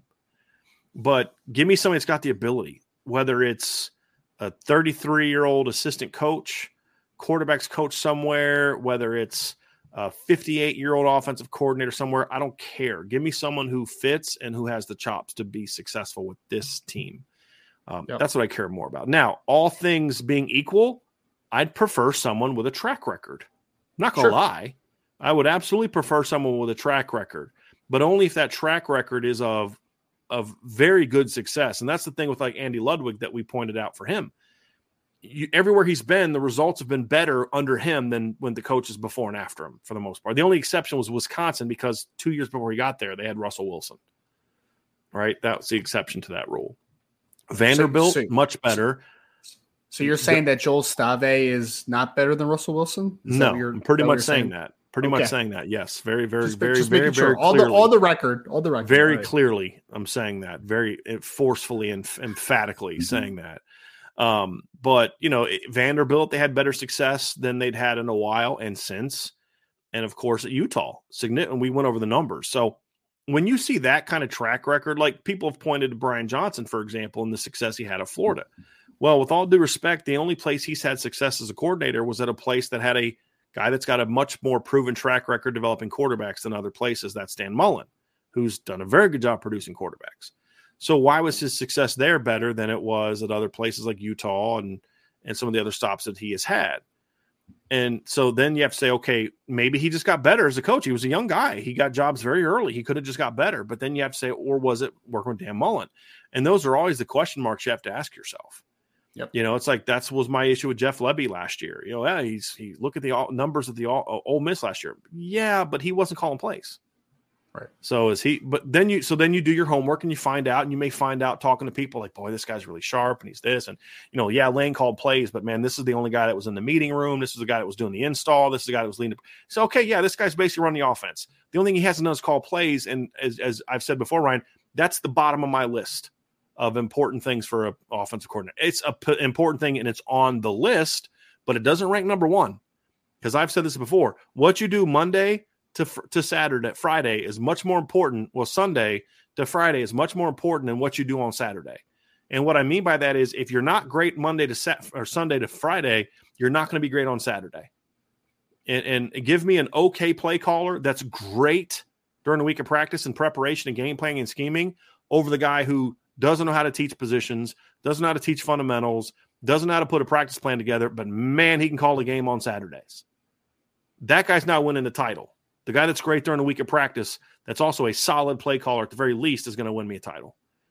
But give me somebody that's got the ability, whether it's a 33-year-old assistant coach, quarterback's coach somewhere, whether it's a 58-year-old offensive coordinator somewhere. I don't care. Give me someone who fits and who has the chops to be successful with this team. That's what I care more about. Now, all things being equal, I'd prefer someone with a track record. I'm not going to lie. I would absolutely prefer someone with a track record, but only if that track record is of very good success. And that's the thing with like Andy Ludwig that we pointed out for him. Everywhere he's been, the results have been better under him than when the coaches before and after him for the most part. The only exception was Wisconsin because 2 years before he got there, they had Russell Wilson. Right? That was the exception to that rule. Vanderbilt, much better. So you're saying that Joel Stave is not better than Russell Wilson? No, I'm pretty much saying that. Much saying that. Yes. Very, very, very, very, very clearly. All the record. Very clearly, I'm saying that. Very forcefully and emphatically saying that. But, Vanderbilt, they had better success than they'd had in a while and since. And, of course, at Utah, and we went over the numbers. So, when you see that kind of track record, like people have pointed to Brian Johnson, for example, and the success he had at Florida. Well, with all due respect, the only place he's had success as a coordinator was at a place that had a guy that's got a much more proven track record developing quarterbacks than other places. That's Dan Mullen, who's done a very good job producing quarterbacks. So why was his success there better than it was at other places like Utah and some of the other stops that he has had? And so then you have to say, okay, maybe he just got better as a coach. He was a young guy. He got jobs very early. He could have just got better. But then you have to say, or was it working with Dan Mullen? And those are always the question marks you have to ask yourself. Yep. It's like was my issue with Jeff Lebby last year. He look at the numbers of the Ole Miss last year. Yeah, but he wasn't calling plays. Right. So is he? But then you do your homework and you find out, and you may find out talking to people like, boy, this guy's really sharp and he's this, and Lane called plays, but man, this is the only guy that was in the meeting room. This is the guy that was doing the install. This is the guy that was leading. So okay, yeah, this guy's basically running the offense. The only thing he hasn't done is call plays, and as I've said before, Ryan, that's the bottom of my list of important things for an offensive coordinator. It's a important thing, and it's on the list, but it doesn't rank number one because I've said this before. What you do Monday to Saturday, Friday is much more important. Well, Sunday to Friday is much more important than what you do on Saturday. And what I mean by that is if you're not great Monday to Sunday to Friday, you're not going to be great on Saturday. And give me an okay play caller that's great during the week of practice and preparation and game planning and scheming over the guy who doesn't know how to teach positions, doesn't know how to teach fundamentals, doesn't know how to put a practice plan together, but man, he can call the game on Saturdays. That guy's not winning the title. The guy that's great during the week of practice, that's also a solid play caller at the very least, is going to win me a title.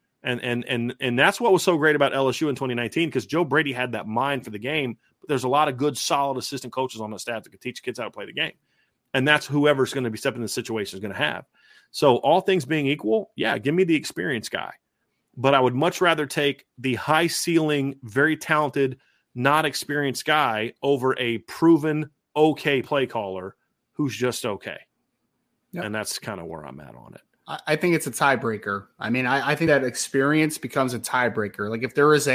And that's what was so great about LSU in 2019, because Joe Brady had that mind for the game, but there's a lot of good, solid assistant coaches on the staff that can teach kids how to play the game. And that's whoever's going to be stepping in the situation is going to have. So all things being equal, yeah, give me the experienced guy. But I would much rather take the high ceiling, very talented, not experienced guy over a proven okay play caller who's just okay. Yep. And that's kind of where I'm at on it. I think it's a tiebreaker. I mean, I think that experience becomes a tiebreaker. Like if there's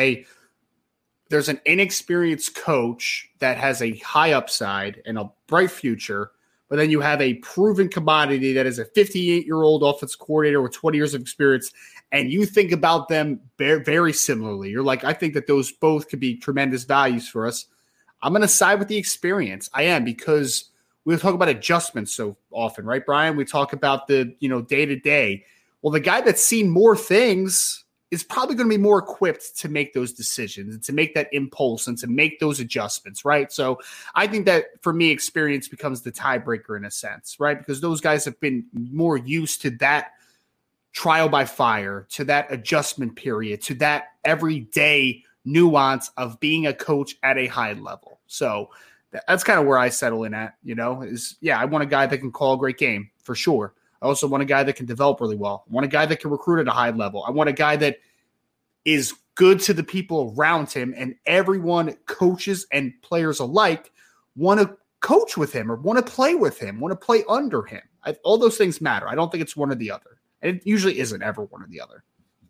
an inexperienced coach that has a high upside and a bright future, but then you have a proven commodity that is a 58-year-old offensive coordinator with 20 years of experience, and you think about them very, very similarly. You're like, I think that those both could be tremendous values for us. I'm going to side with the experience. I am, because we talk about adjustments so often, right, Brian? We talk about the, day-to-day. Well, the guy that's seen more things is probably going to be more equipped to make those decisions and to make that impulse and to make those adjustments, right? So I think that, for me, experience becomes the tiebreaker in a sense, right? Because those guys have been more used to that trial by fire, to that adjustment period, to that everyday nuance of being a coach at a high level. So that's kind of where I settle in at, I want a guy that can call a great game for sure. I also want a guy that can develop really well. I want a guy that can recruit at a high level. I want a guy that is good to the people around him, and everyone, coaches and players alike, want to coach with him or want to play with him, want to play under him. All those things matter. I don't think it's one or the other. And it usually isn't ever one or the other.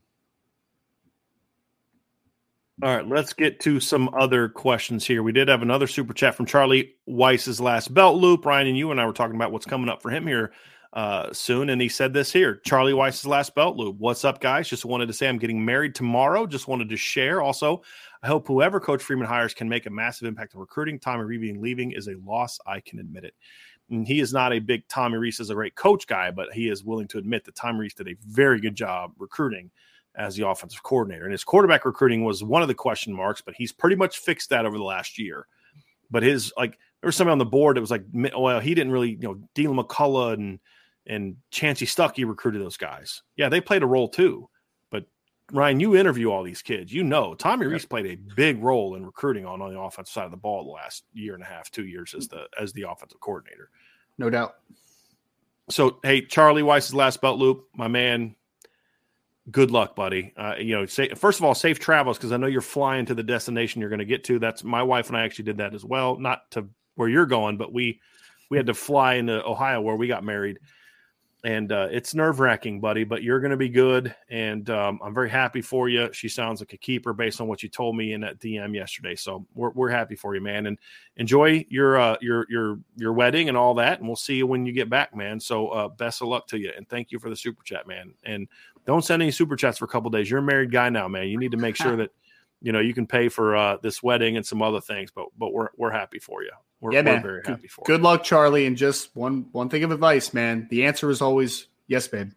All right, let's get to some other questions here. We did have another super chat from Charlie Weiss's last belt loop. Ryan and you and I were talking about what's coming up for him here soon, and he said this here: Charlie Weiss's last belt loop. What's up, guys? Just wanted to say I'm getting married tomorrow. Just wanted to share. Also, I hope whoever Coach Freeman hires can make a massive impact on recruiting. Tommy Rees leaving is a loss. I can admit it. And he is not a big Tommy Rees is a great coach guy, but he is willing to admit that Tommy Rees did a very good job recruiting as the offensive coordinator. And his quarterback recruiting was one of the question marks, but he's pretty much fixed that over the last year. But there was somebody on the board that was like, well, he didn't really, Dean McCullough and Chancey Stuckey recruited those guys. Yeah, they played a role too. But Ryan, you interview all these kids. Tommy Rees played a big role in recruiting on the offensive side of the ball the last year and a half, 2 years as the offensive coordinator. No doubt. So, hey, Charlie Weiss's last belt loop, my man, good luck, buddy. First of all, safe travels, because I know you're flying to the destination you're going to get to. That's my wife and I actually did that as well. Not to where you're going, but we had to fly into Ohio where we got married. And it's nerve-wracking, buddy, but you're going to be good. And I'm very happy for you. She sounds like a keeper based on what you told me in that DM yesterday. So we're happy for you, man. And enjoy your wedding and all that. And we'll see you when you get back, man. So best of luck to you. And thank you for the super chat, man. And don't send any super chats for a couple of days. You're a married guy now, man. You need to make sure that, you can pay for this wedding and some other things. But we're happy for you. We're very happy for you. Good luck, Charlie. And just one thing of advice, man. The answer is always yes, babe.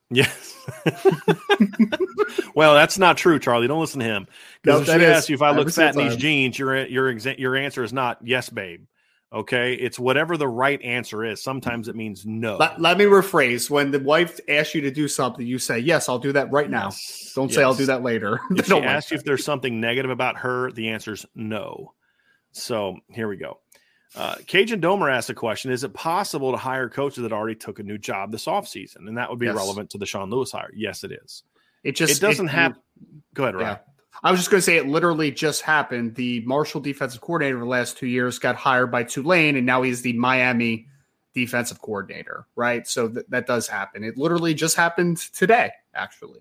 Yes. Well, that's not true, Charlie. Don't listen to him. Because if she asks you if I look fat in these jeans, your answer is not yes, babe. Okay? It's whatever the right answer is. Sometimes it means no. Let me rephrase. When the wife asks you to do something, you say, yes, I'll do that right now. Yes. Don't say I'll do that later. If she asks you if there's something negative about her, the answer is no. So here we go. Cajun Domer asked a question: is it possible to hire coaches that already took a new job this offseason? And that would be relevant to the Sean Lewis hire. Yes, it is. It doesn't happen. Go ahead, Ryan. Yeah. I was just going to say it literally just happened. The Marshall defensive coordinator for the last 2 years got hired by Tulane, and now he's the Miami defensive coordinator, right? So that does happen. It literally just happened today, actually.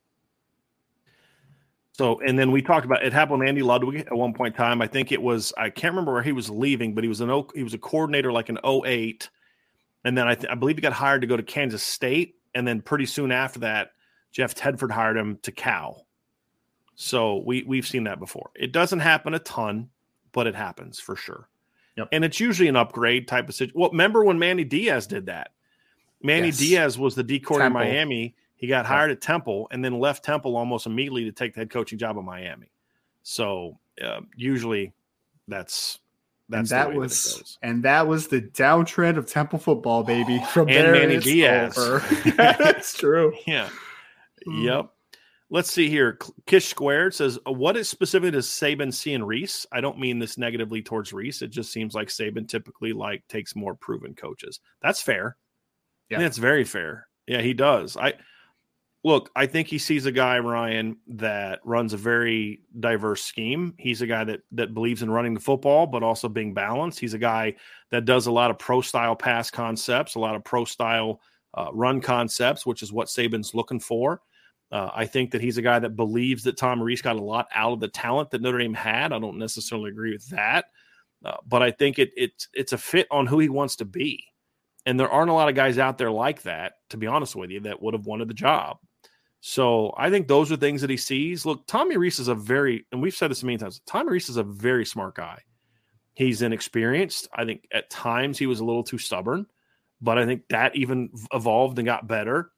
So, and then we talked about it happened with Andy Ludwig at one point in time. I think it was, I can't remember where he was leaving, but he was a coordinator like in 2008. And then I believe he got hired to go to Kansas State. And then pretty soon after that, Jeff Tedford hired him to Cal. So we've seen that before. It doesn't happen a ton, but it happens for sure. Yep. And it's usually an upgrade type of situation. Well, remember when Manny Diaz did that? Manny Diaz was the D coordinator in Miami. He got hired at Temple and then left Temple almost immediately to take the head coaching job in Miami. So usually that's that was the downtrend of Temple football, baby. From and there, Manny Diaz. That's true. Yeah. Yep. Let's see here. Kish Squared says, what is specifically does Saban see in Reese? I don't mean this negatively towards Reese. It just seems like Saban typically takes more proven coaches. That's fair. Yeah. That's very fair. Yeah, he does. I think he sees a guy, Ryan, that runs a very diverse scheme. He's a guy that believes in running the football, but also being balanced. He's a guy that does a lot of pro-style pass concepts, a lot of pro-style run concepts, which is what Saban's looking for. I think that he's a guy that believes that Tom Reese got a lot out of the talent that Notre Dame had. I don't necessarily agree with that, but I think it's a fit on who he wants to be. And there aren't a lot of guys out there like that, to be honest with you, that would have wanted the job. So I think those are things that he sees. Look, Tommy Reese is and we've said this many times, Tommy Reese is a very smart guy. He's inexperienced. I think at times he was a little too stubborn, but I think that even evolved and got better.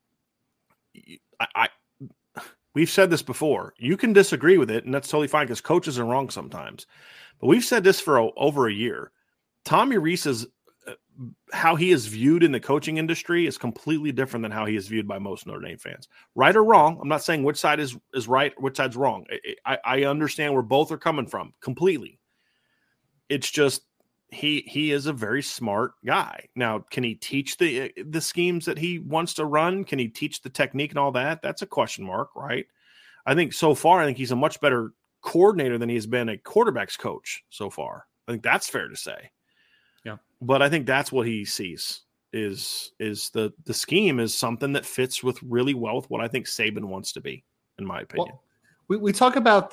We've said this before. You can disagree with it, and that's totally fine because coaches are wrong sometimes. But we've said this for over a year. Tommy Reese is how he is viewed in the coaching industry is completely different than how he is viewed by most Notre Dame fans. Right or wrong, I'm not saying which side is right, which side's wrong. I understand where both are coming from completely. It's just he is a very smart guy. Now, can he teach the schemes that he wants to run? Can he teach the technique and all that? That's a question mark, right? I think so far, I think he's a much better coordinator than he's been a quarterback's coach so far. I think that's fair to say. Yeah. But I think that's what he sees is the scheme is something that fits with really well with what I think Saban wants to be, in my opinion. Well, we talk about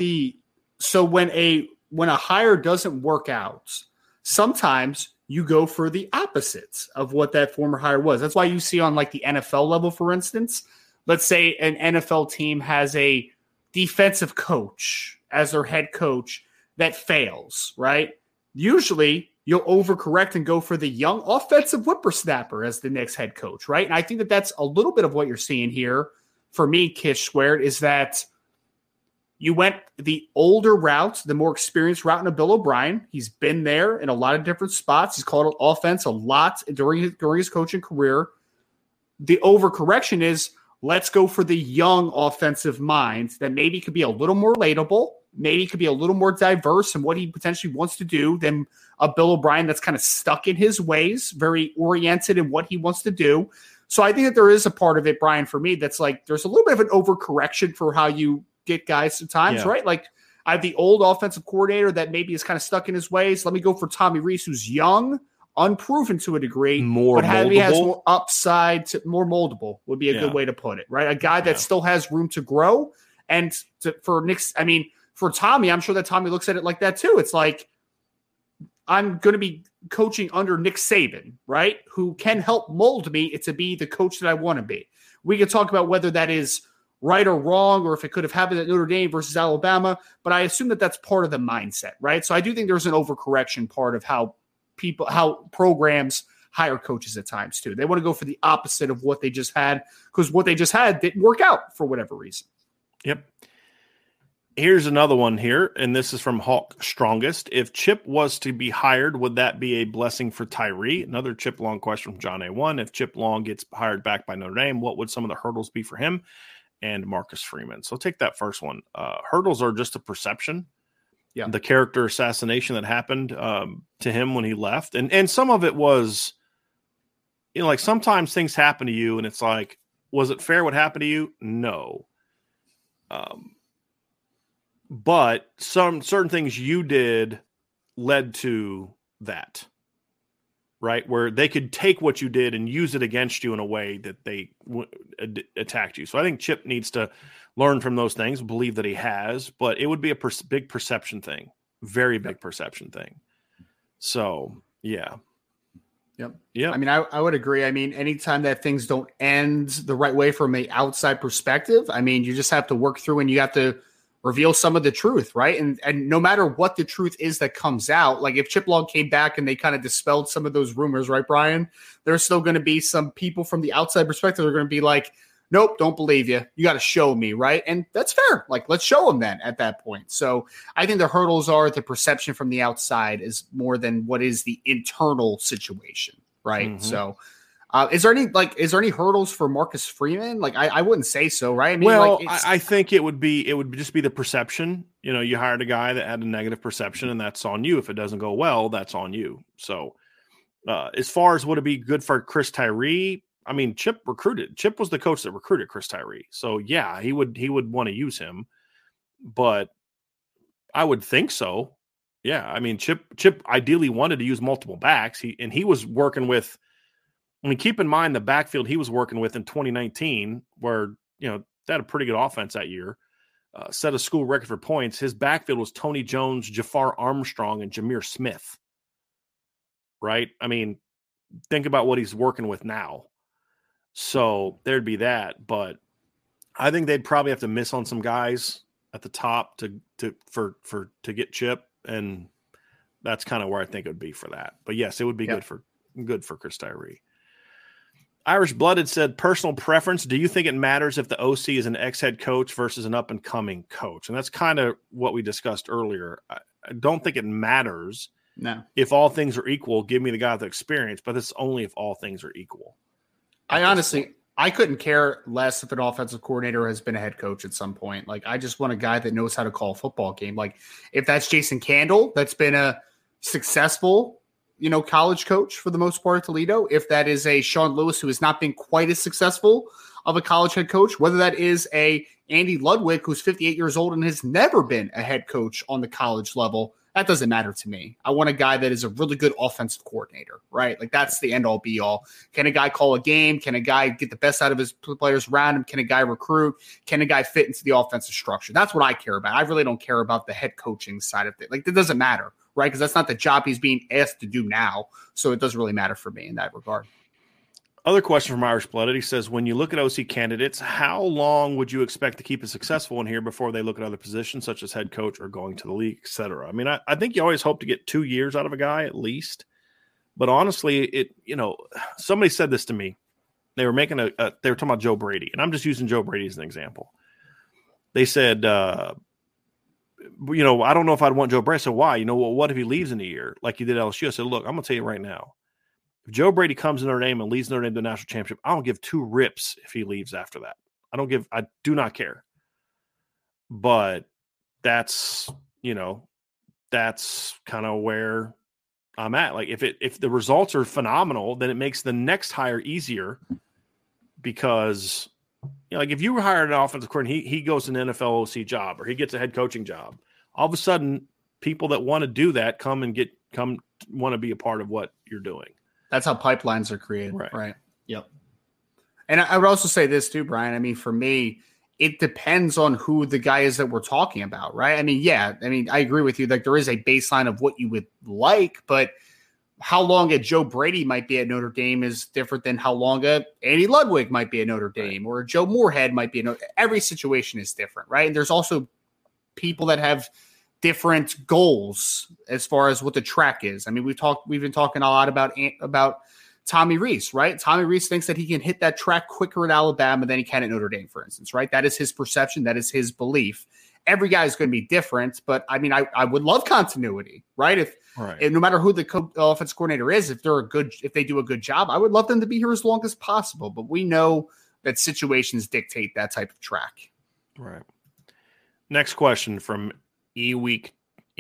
when a hire doesn't work out, sometimes you go for the opposites of what that former hire was. That's why you see on like the NFL level, for instance, let's say an NFL team has a defensive coach as their head coach that fails, right? Usually you'll overcorrect and go for the young offensive whippersnapper as the next head coach, right? And I think that that's a little bit of what you're seeing here for me, Kish Squared, is that you went the older route, the more experienced route in Bill O'Brien. He's been there in a lot of different spots. He's called offense a lot during his coaching career. The overcorrection is let's go for the young offensive mind that maybe could be a little more relatable, maybe could be a little more diverse in what he potentially wants to do than a Bill O'Brien that's kind of stuck in his ways, very oriented in what he wants to do. So I think that there is a part of it, Brian, for me, that's like there's a little bit of an overcorrection for how you get guys sometimes, right? Like I have the old offensive coordinator that maybe is kind of stuck in his ways. Let me go for Tommy Reese, who's young, unproven to a degree, but maybe has more upside, more moldable would be a good way to put it, right? A guy that still has room to grow. And for Tommy, I'm sure that Tommy looks at it like that too. It's like, I'm going to be coaching under Nick Saban, right? Who can help mold me to be the coach that I want to be. We can talk about whether that is right or wrong, or if it could have happened at Notre Dame versus Alabama, but I assume that that's part of the mindset, right? So I do think there's an overcorrection part of how programs hire coaches at times too. They want to go for the opposite of what they just had because what they just had didn't work out for whatever reason. Yep. Here's another one here, and this is from Hawk Strongest. If Chip was to be hired, would that be a blessing for Tyree? Another Chip Long question from John A1. If Chip Long gets hired back by Notre Dame, what would some of the hurdles be for him and Marcus Freeman? So take that first one. Hurdles are just a perception. Yeah. The character assassination that happened to him when he left. And some of it was, like sometimes things happen to you and it's like, was it fair what happened to you? No. But some certain things you did led to that, right? Where they could take what you did and use it against you in a way that they attacked you. So I think Chip needs to learn from those things, believe that he has, but it would be a big perception thing, very big perception thing. So, yeah. Yep. Yeah. I mean, I would agree. I mean, anytime that things don't end the right way from an outside perspective, I mean, you just have to work through and you have to reveal some of the truth, right? And no matter what the truth is that comes out, like if Chip Long came back and they kind of dispelled some of those rumors, right, Brian? There's still going to be some people from the outside perspective that are going to be like, nope, don't believe you. You got to show me, right? And that's fair. Like, let's show them then at that point. So I think the hurdles are the perception from the outside is more than what is the internal situation, right? Mm-hmm. So is there any hurdles for Marcus Freeman? Like, I wouldn't say so, right? I mean, I think it would just be the perception. You hired a guy that had a negative perception, and that's on you. If it doesn't go well, that's on you. So, as far as would it be good for Chris Tyree? I mean, Chip was the coach that recruited Chris Tyree. So yeah, he would want to use him, but I would think so. Yeah. I mean, Chip ideally wanted to use multiple backs. He was working with, I mean, keep in mind the backfield he was working with in 2019, where, they had a pretty good offense that year, set a school record for points. His backfield was Tony Jones, Jafar Armstrong, and Jameer Smith. Right. I mean, think about what he's working with now. So there'd be that, but I think they'd probably have to miss on some guys at the top to get Chip, and that's kind of where I think it would be for that. But yes, it would be good for Chris Tyree. Irish Blooded said, personal preference. Do you think it matters if the OC is an ex-head coach versus an up-and-coming coach? And that's kind of what we discussed earlier. I don't think it matters. No. If all things are equal, give me the guy with the experience, but it's only if all things are equal. I couldn't care less if an offensive coordinator has been a head coach at some point. Like, I just want a guy that knows how to call a football game. Like, if that's Jason Candle, that's been a successful, college coach for the most part at Toledo. If that is a Sean Lewis who has not been quite as successful of a college head coach, whether that is a Andy Ludwig who's 58 years old and has never been a head coach on the college level, that doesn't matter to me. I want a guy that is a really good offensive coordinator, right? Like, that's the end-all be-all. Can a guy call a game? Can a guy get the best out of his players around him? Can a guy recruit? Can a guy fit into the offensive structure? That's what I care about. I really don't care about the head coaching side of it. Like, that doesn't matter, right? Because that's not the job he's being asked to do now. So it doesn't really matter for me in that regard. Other question from Irish Blooded. He says, when you look at OC candidates, how long would you expect to keep a successful one here before they look at other positions such as head coach or going to the league, et cetera? I mean, I think you always hope to get 2 years out of a guy at least. But honestly, somebody said this to me. They were making they were talking about Joe Brady, and I'm just using Joe Brady as an example. They said, I don't know if I'd want Joe Brady. So why? What if he leaves in a year like he did at LSU? I said, look, I'm going to tell you right now. If Joe Brady comes in Notre Dame and leads Notre Dame to the national championship, I don't give two rips if he leaves after that. I do not care. But that's kind of where I'm at. Like, if the results are phenomenal, then it makes the next hire easier because, like if you were hired an offensive coordinator, he goes to an NFL OC job or he gets a head coaching job. All of a sudden, people that want to do that come want to be a part of what you're doing. That's how pipelines are created. Right. Yep. And I would also say this too, Brian. I mean, for me, it depends on who the guy is that we're talking about, right? I mean, I agree with you. Like, there is a baseline of what you would like, but how long a Joe Brady might be at Notre Dame is different than how long a Andy Ludwig might be at Notre Dame or a Joe Moorhead might be at Notre Dame. Every situation is different, right? And there's also people that have different goals as far as what the track is. I mean, we've been talking a lot about Tommy Rees, right? Tommy Rees thinks that he can hit that track quicker at Alabama than he can at Notre Dame, for instance, right? That is his perception. That is his belief. Every guy is going to be different, but I mean, I would love continuity, right? If no matter who the offense coordinator is, if they do a good job, I would love them to be here as long as possible. But we know that situations dictate that type of track. Right. Next question from E2.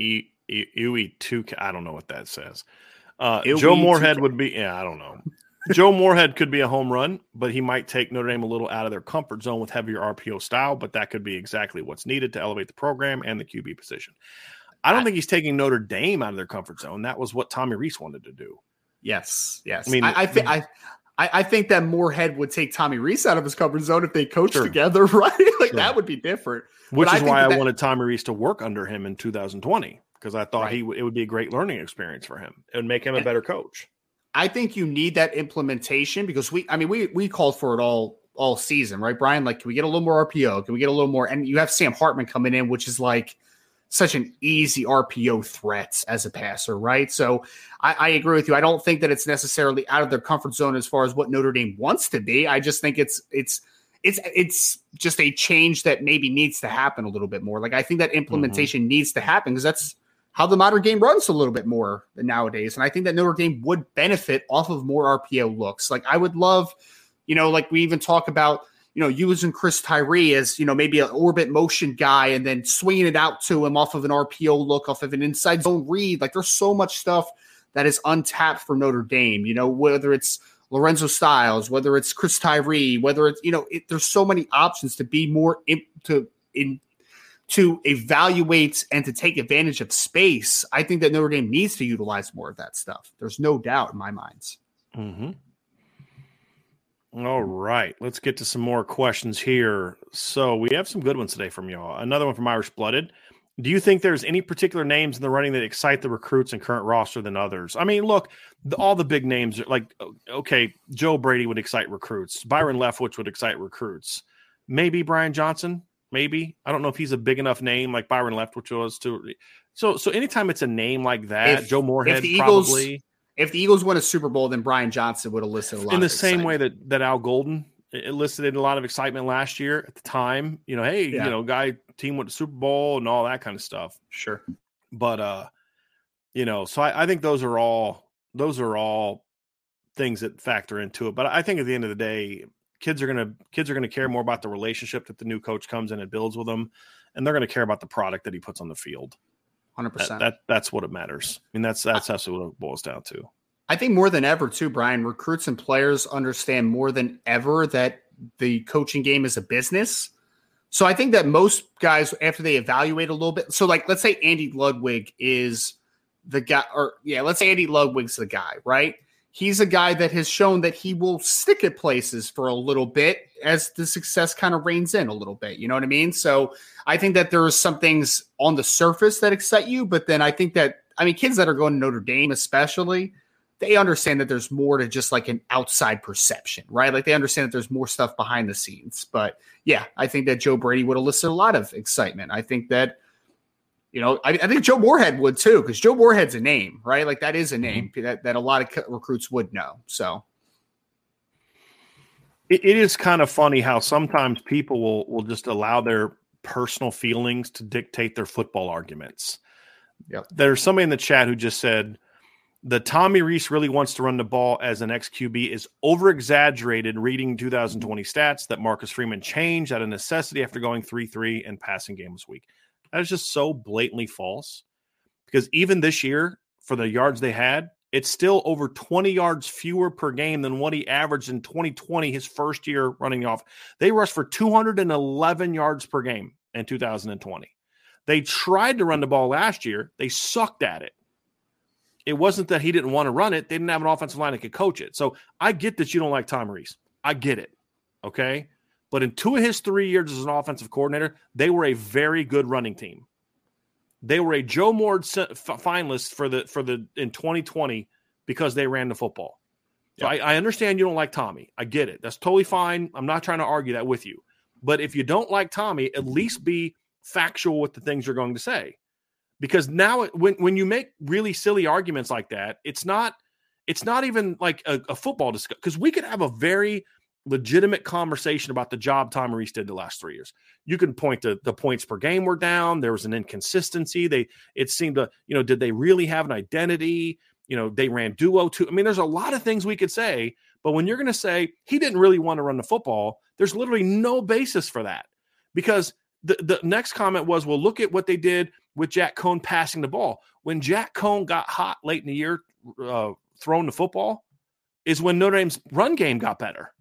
I don't know what that says. Joe Moorhead would be, I don't know. Joe Moorhead could be a home run, but he might take Notre Dame a little out of their comfort zone with heavier RPO style, but that could be exactly what's needed to elevate the program and the QB position. I don't think he's taking Notre Dame out of their comfort zone. That was what Tommy Rees wanted to do. Yes. I mean, I think that Moorhead would take Tommy Rees out of his comfort zone if they coached together, right? That would be different. Which is why I wanted Tommy Rees to work under him in 2020, because I thought it would be a great learning experience for him. It would make him a better coach. I think you need that implementation because we called for it all season, right, Brian? Like, can we get a little more RPO? Can we get a little more? And you have Sam Hartman coming in, which is like such an easy RPO threat as a passer, right? So I agree with you. I don't think that it's necessarily out of their comfort zone as far as what Notre Dame wants to be. I just think it's just a change that maybe needs to happen a little bit more. Like, I think that implementation needs to happen because that's how the modern game runs a little bit more than nowadays. And I think that Notre Dame would benefit off of more RPO looks. Like, I would love, like we even talk about, using Chris Tyree as, maybe an orbit motion guy and then swinging it out to him off of an RPO look, off of an inside zone read. Like, there's so much stuff that is untapped for Notre Dame, whether it's Lorenzo Styles, whether it's Chris Tyree, whether it's, there's so many options to be more to evaluate and to take advantage of space. I think that Notre Dame needs to utilize more of that stuff. There's no doubt in my mind. Mm-hmm. All right, let's get to some more questions here. So we have some good ones today from y'all. Another one from Irish Blooded. Do you think there's any particular names in the running that excite the recruits and current roster than others? I mean, look, all the big names are like, okay, Joe Brady would excite recruits. Byron Leftwich would excite recruits. Maybe Brian Johnson. Maybe. I don't know if he's a big enough name like Byron Leftwich was to. So anytime it's a name like that, Joe Moorhead probably. If the Eagles win a Super Bowl, then Brian Johnson would have listed a lot. In the same way that Al Golden elicited a lot of excitement last year at the time. Guy team went to Super Bowl and all that kind of stuff. Sure. But so I think those are all things that factor into it. But I think at the end of the day, kids are gonna care more about the relationship that the new coach comes in and builds with them, and they're gonna care about the product that he puts on the field. 100%. That's what it matters. I mean, that's absolutely what it boils down to. I think more than ever too, Brian, recruits and players understand more than ever that the coaching game is a business. So I think that most guys, after they evaluate a little bit, so like, let's say Andy Ludwig is the guy, let's say Andy Ludwig's the guy, right? He's a guy that has shown that he will stick at places for a little bit as the success kind of reigns in a little bit. You know what I mean? So I think that there are some things on the surface that excite you, but then I think that, kids that are going to Notre Dame especially, they understand that there's more to just like an outside perception, right? Like, they understand that there's more stuff behind the scenes. But yeah, I think that Joe Brady would have listed a lot of excitement. I think that, I think Joe Moorhead would too, because Joe Moorhead's a name, right? Like, that is a name that a lot of recruits would know. So it is kind of funny how sometimes people will just allow their personal feelings to dictate their football arguments. Yep. There's somebody in the chat who just said the Tommy Rees really wants to run the ball as an ex-QB is over-exaggerated, reading 2020 stats that Marcus Freeman changed out of necessity after going 3-3 and passing games week. That is just so blatantly false, because even this year, for the yards they had, it's still over 20 yards fewer per game than what he averaged in 2020, his first year running off. They rushed for 211 yards per game in 2020. They tried to run the ball last year. They sucked at it. It wasn't that he didn't want to run it. They didn't have an offensive line that could coach it. So I get that you don't like Tom Rees. I get it. Okay? But in 2 of his 3 years as an offensive coordinator, they were a very good running team. They were a Joe Moore finalist for the in 2020 because they ran the football. So I understand you don't like Tommy. I get it. That's totally fine. I'm not trying to argue that with you. But if you don't like Tommy, at least be factual with the things you're going to say. Because now when you make really silly arguments like that, it's not It's not even like a football discussion, because we could have a very legitimate conversation about the job Tommy Rees did the last 3 years. You can point to the points per game were down. There was an inconsistency. It seemed to, did they really have an identity? They ran duo too. I mean, there's a lot of things we could say, but when you're going to say he didn't really want to run the football, there's literally no basis for that, because the next comment was, well, look at what they did with Jack Cohn passing the ball. When Jack Cohn got hot late in the year, throwing the football, is when Notre Dame's run game got better.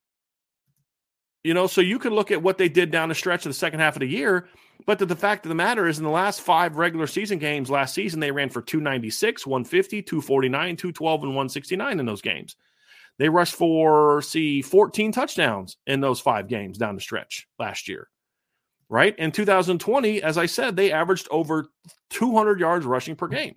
So you could look at what they did down the stretch of the second half of the year, but the fact of the matter is, in the last 5 regular season games last season, they ran for 296, 150, 249, 212, and 169 in those games. They rushed for, 14 touchdowns in those 5 games down the stretch last year, right? In 2020, as I said, they averaged over 200 yards rushing per game.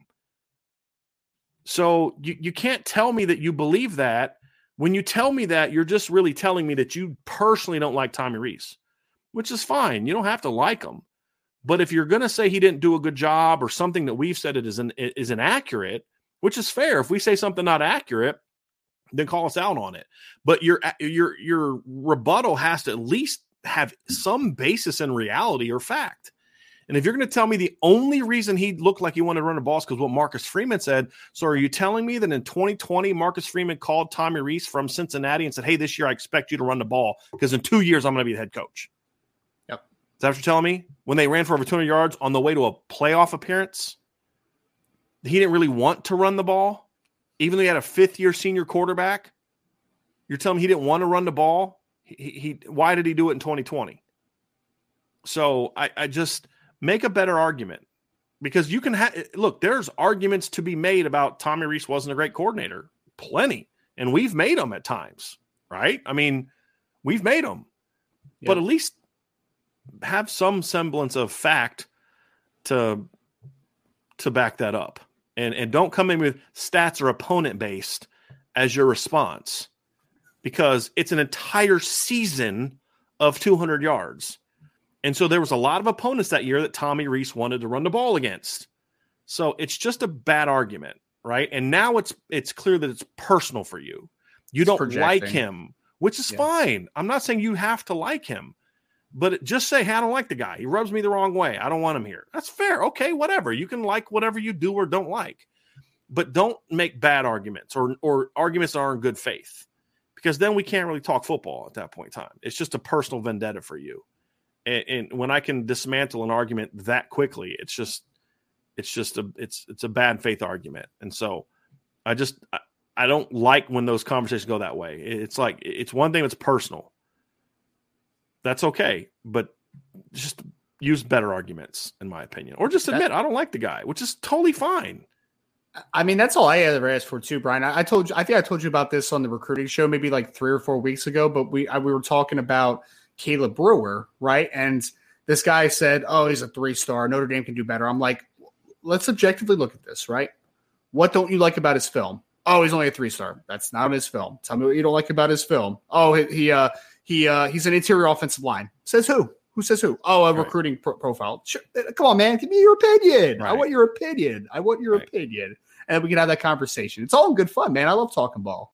So you can't tell me that you believe that. When you tell me that, you're just really telling me that you personally don't like Tommy Rees, which is fine. You don't have to like him. But if you're going to say he didn't do a good job, or something that we've said is inaccurate, which is fair. If we say something not accurate, then call us out on it. But your rebuttal has to at least have some basis in reality or fact. And if you're going to tell me the only reason he looked like he wanted to run the ball is because what Marcus Freeman said, so are you telling me that in 2020, Marcus Freeman called Tommy Rees from Cincinnati and said, hey, this year I expect you to run the ball because in 2 years I'm going to be the head coach? Yep. Is that what you're telling me? When they ran for over 200 yards on the way to a playoff appearance, he didn't really want to run the ball, even though he had a fifth-year senior quarterback? You're telling me he didn't want to run the ball? Why did he do it in 2020? So I just – make a better argument, because you can look, there's arguments to be made about Tommy Rees wasn't a great coordinator. Plenty. And we've made them at times, right? I mean, we've made them, but at least have some semblance of fact to back that up. And don't come in with stats or opponent based as your response, because it's an entire season of 200 yards. And so there was a lot of opponents that year that Tommy Rees wanted to run the ball against. So it's just a bad argument, right? And now it's clear that it's personal for you. You don't like him, which is fine. I'm not saying you have to like him, but just say, hey, I don't like the guy. He rubs me the wrong way. I don't want him here. That's fair. Okay, whatever. You can like whatever you do or don't like. But don't make bad arguments or arguments that are in good faith, because then we can't really talk football at that point in time. It's just a personal vendetta for you. And when I can dismantle an argument that quickly, it's a bad faith argument. And so I don't like when those conversations go that way. It's like, it's one thing that's personal. That's okay. But just use better arguments, in my opinion, or just admit I don't like the guy, which is totally fine. I mean, that's all I ever asked for too, Brian. I think I told you about this on the recruiting show, maybe like 3 or 4 weeks ago, but we were talking about Caleb Brewer, right? And this guy said, oh, he's a 3-star. Notre Dame can do better. I'm like, let's objectively look at this, right? What don't you like about his film? Oh, he's only a 3-star. That's not on his film. Tell me what you don't like about his film. Oh, he's an interior offensive line. Says who? Who says who? Oh, a recruiting profile. Sure. Come on, man. Give me your opinion. Right. I want your opinion. opinion. And we can have that conversation. It's all in good fun, man. I love talking ball.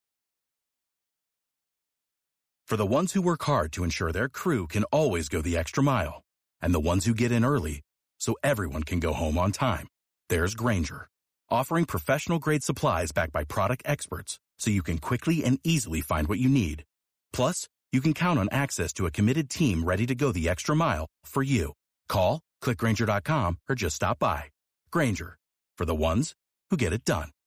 For the ones who work hard to ensure their crew can always go the extra mile, and the ones who get in early so everyone can go home on time, there's Grainger, offering professional-grade supplies backed by product experts so you can quickly and easily find what you need. Plus, you can count on access to a committed team ready to go the extra mile for you. Call, click Grainger.com, or just stop by. Grainger, for the ones who get it done.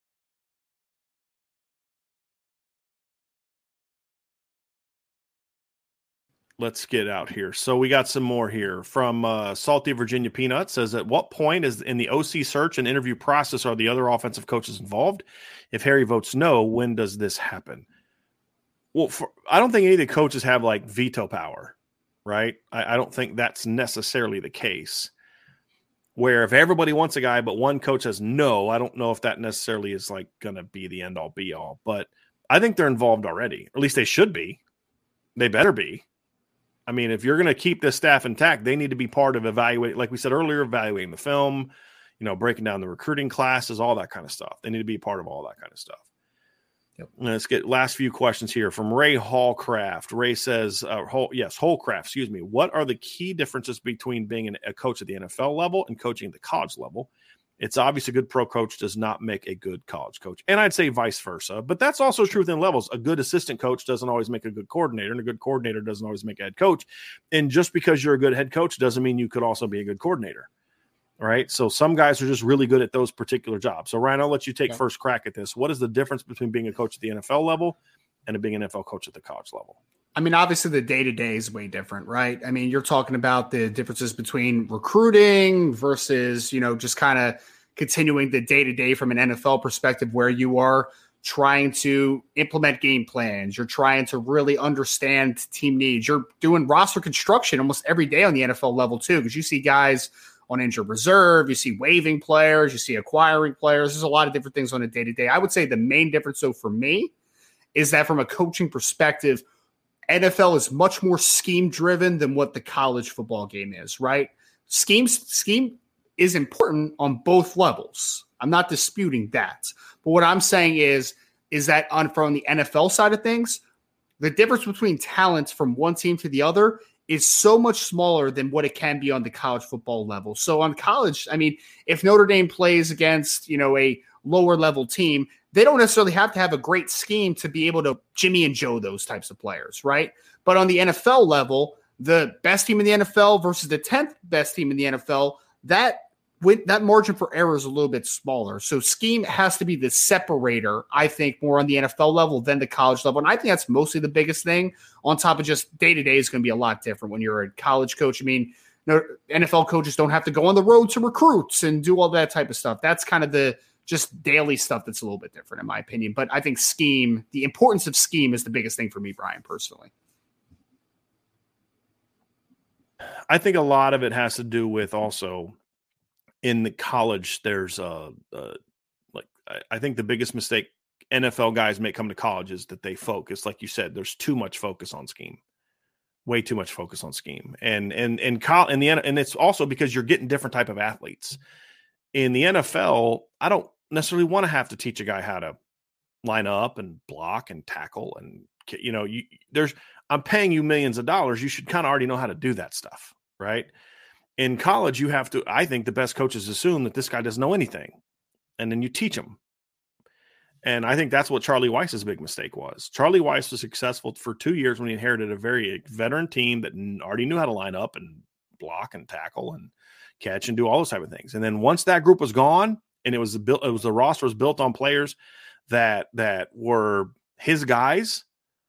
Let's get out here. So we got some more here from Salty Virginia Peanut. Says, at what point is in the OC search and interview process are the other offensive coaches involved? If Harry votes no, when does this happen? Well, I don't think any of the coaches have like veto power, right? I don't think that's necessarily the case. Where if everybody wants a guy, but one coach says no, I don't know if that necessarily is like going to be the end all be all. But I think they're involved already, or at least they should be. They better be. I mean, if you're going to keep this staff intact, they need to be part of evaluating, like we said earlier, evaluating the film, breaking down the recruiting classes, all that kind of stuff. They need to be part of all that kind of stuff. Yep. Let's get last few questions here from Ray Hallcraft. Ray says, Hallcraft, excuse me. What are the key differences between being a coach at the NFL level and coaching at the college level? It's obvious a good pro coach does not make a good college coach. And I'd say vice versa, but that's also true within levels. A good assistant coach doesn't always make a good coordinator, and a good coordinator doesn't always make a head coach. And just because you're a good head coach doesn't mean you could also be a good coordinator. Right. So some guys are just really good at those particular jobs. So Ryan, I'll let you take first crack at this. What is the difference between being a coach at the NFL level and being an NFL coach at the college level? I mean, obviously the day-to-day is way different, right? I mean, you're talking about the differences between recruiting versus, just kind of continuing the day-to-day from an NFL perspective, where you are trying to implement game plans. You're trying to really understand team needs. You're doing roster construction almost every day on the NFL level too, because you see guys on injured reserve, you see waiving players, you see acquiring players. There's a lot of different things on a day-to-day. I would say the main difference, though, for me is that from a coaching perspective, NFL is much more scheme-driven than what the college football game is, right? Scheme is important on both levels. I'm not disputing that. But what I'm saying is that from the NFL side of things, the difference between talent from one team to the other is so much smaller than what it can be on the college football level. So on college, I mean, if Notre Dame plays against, a lower level team, they don't necessarily have to have a great scheme to be able to Jimmy and Joe those types of players, right? But on the NFL level, the best team in the NFL versus the 10th best team in the NFL, that margin for error is a little bit smaller. So scheme has to be the separator, I think, more on the NFL level than the college level. And I think that's mostly the biggest thing, on top of just day-to-day is going to be a lot different when you're a college coach. I mean, NFL coaches don't have to go on the road to recruits and do all that type of stuff. That's kind of the just daily stuff that's a little bit different, in my opinion. But I think the importance of scheme is the biggest thing for me, Brian, personally. I think a lot of it has to do with also – in the college, there's I think the biggest mistake NFL guys make come to college is that they focus, like you said, there's too much focus on scheme, way too much focus on scheme, and it's also because you're getting different type of athletes. In the NFL, I don't necessarily want to have to teach a guy how to line up and block and tackle, and I'm paying you millions of dollars. You should kind of already know how to do that stuff, right? In college, you have to, I think the best coaches assume that this guy doesn't know anything, and then you teach him. And I think that's what Charlie Weiss's big mistake was. Charlie Weiss was successful for 2 years when he inherited a very veteran team that already knew how to line up and block and tackle and catch and do all those type of things. And then once that group was gone, and the roster was built on players that were his guys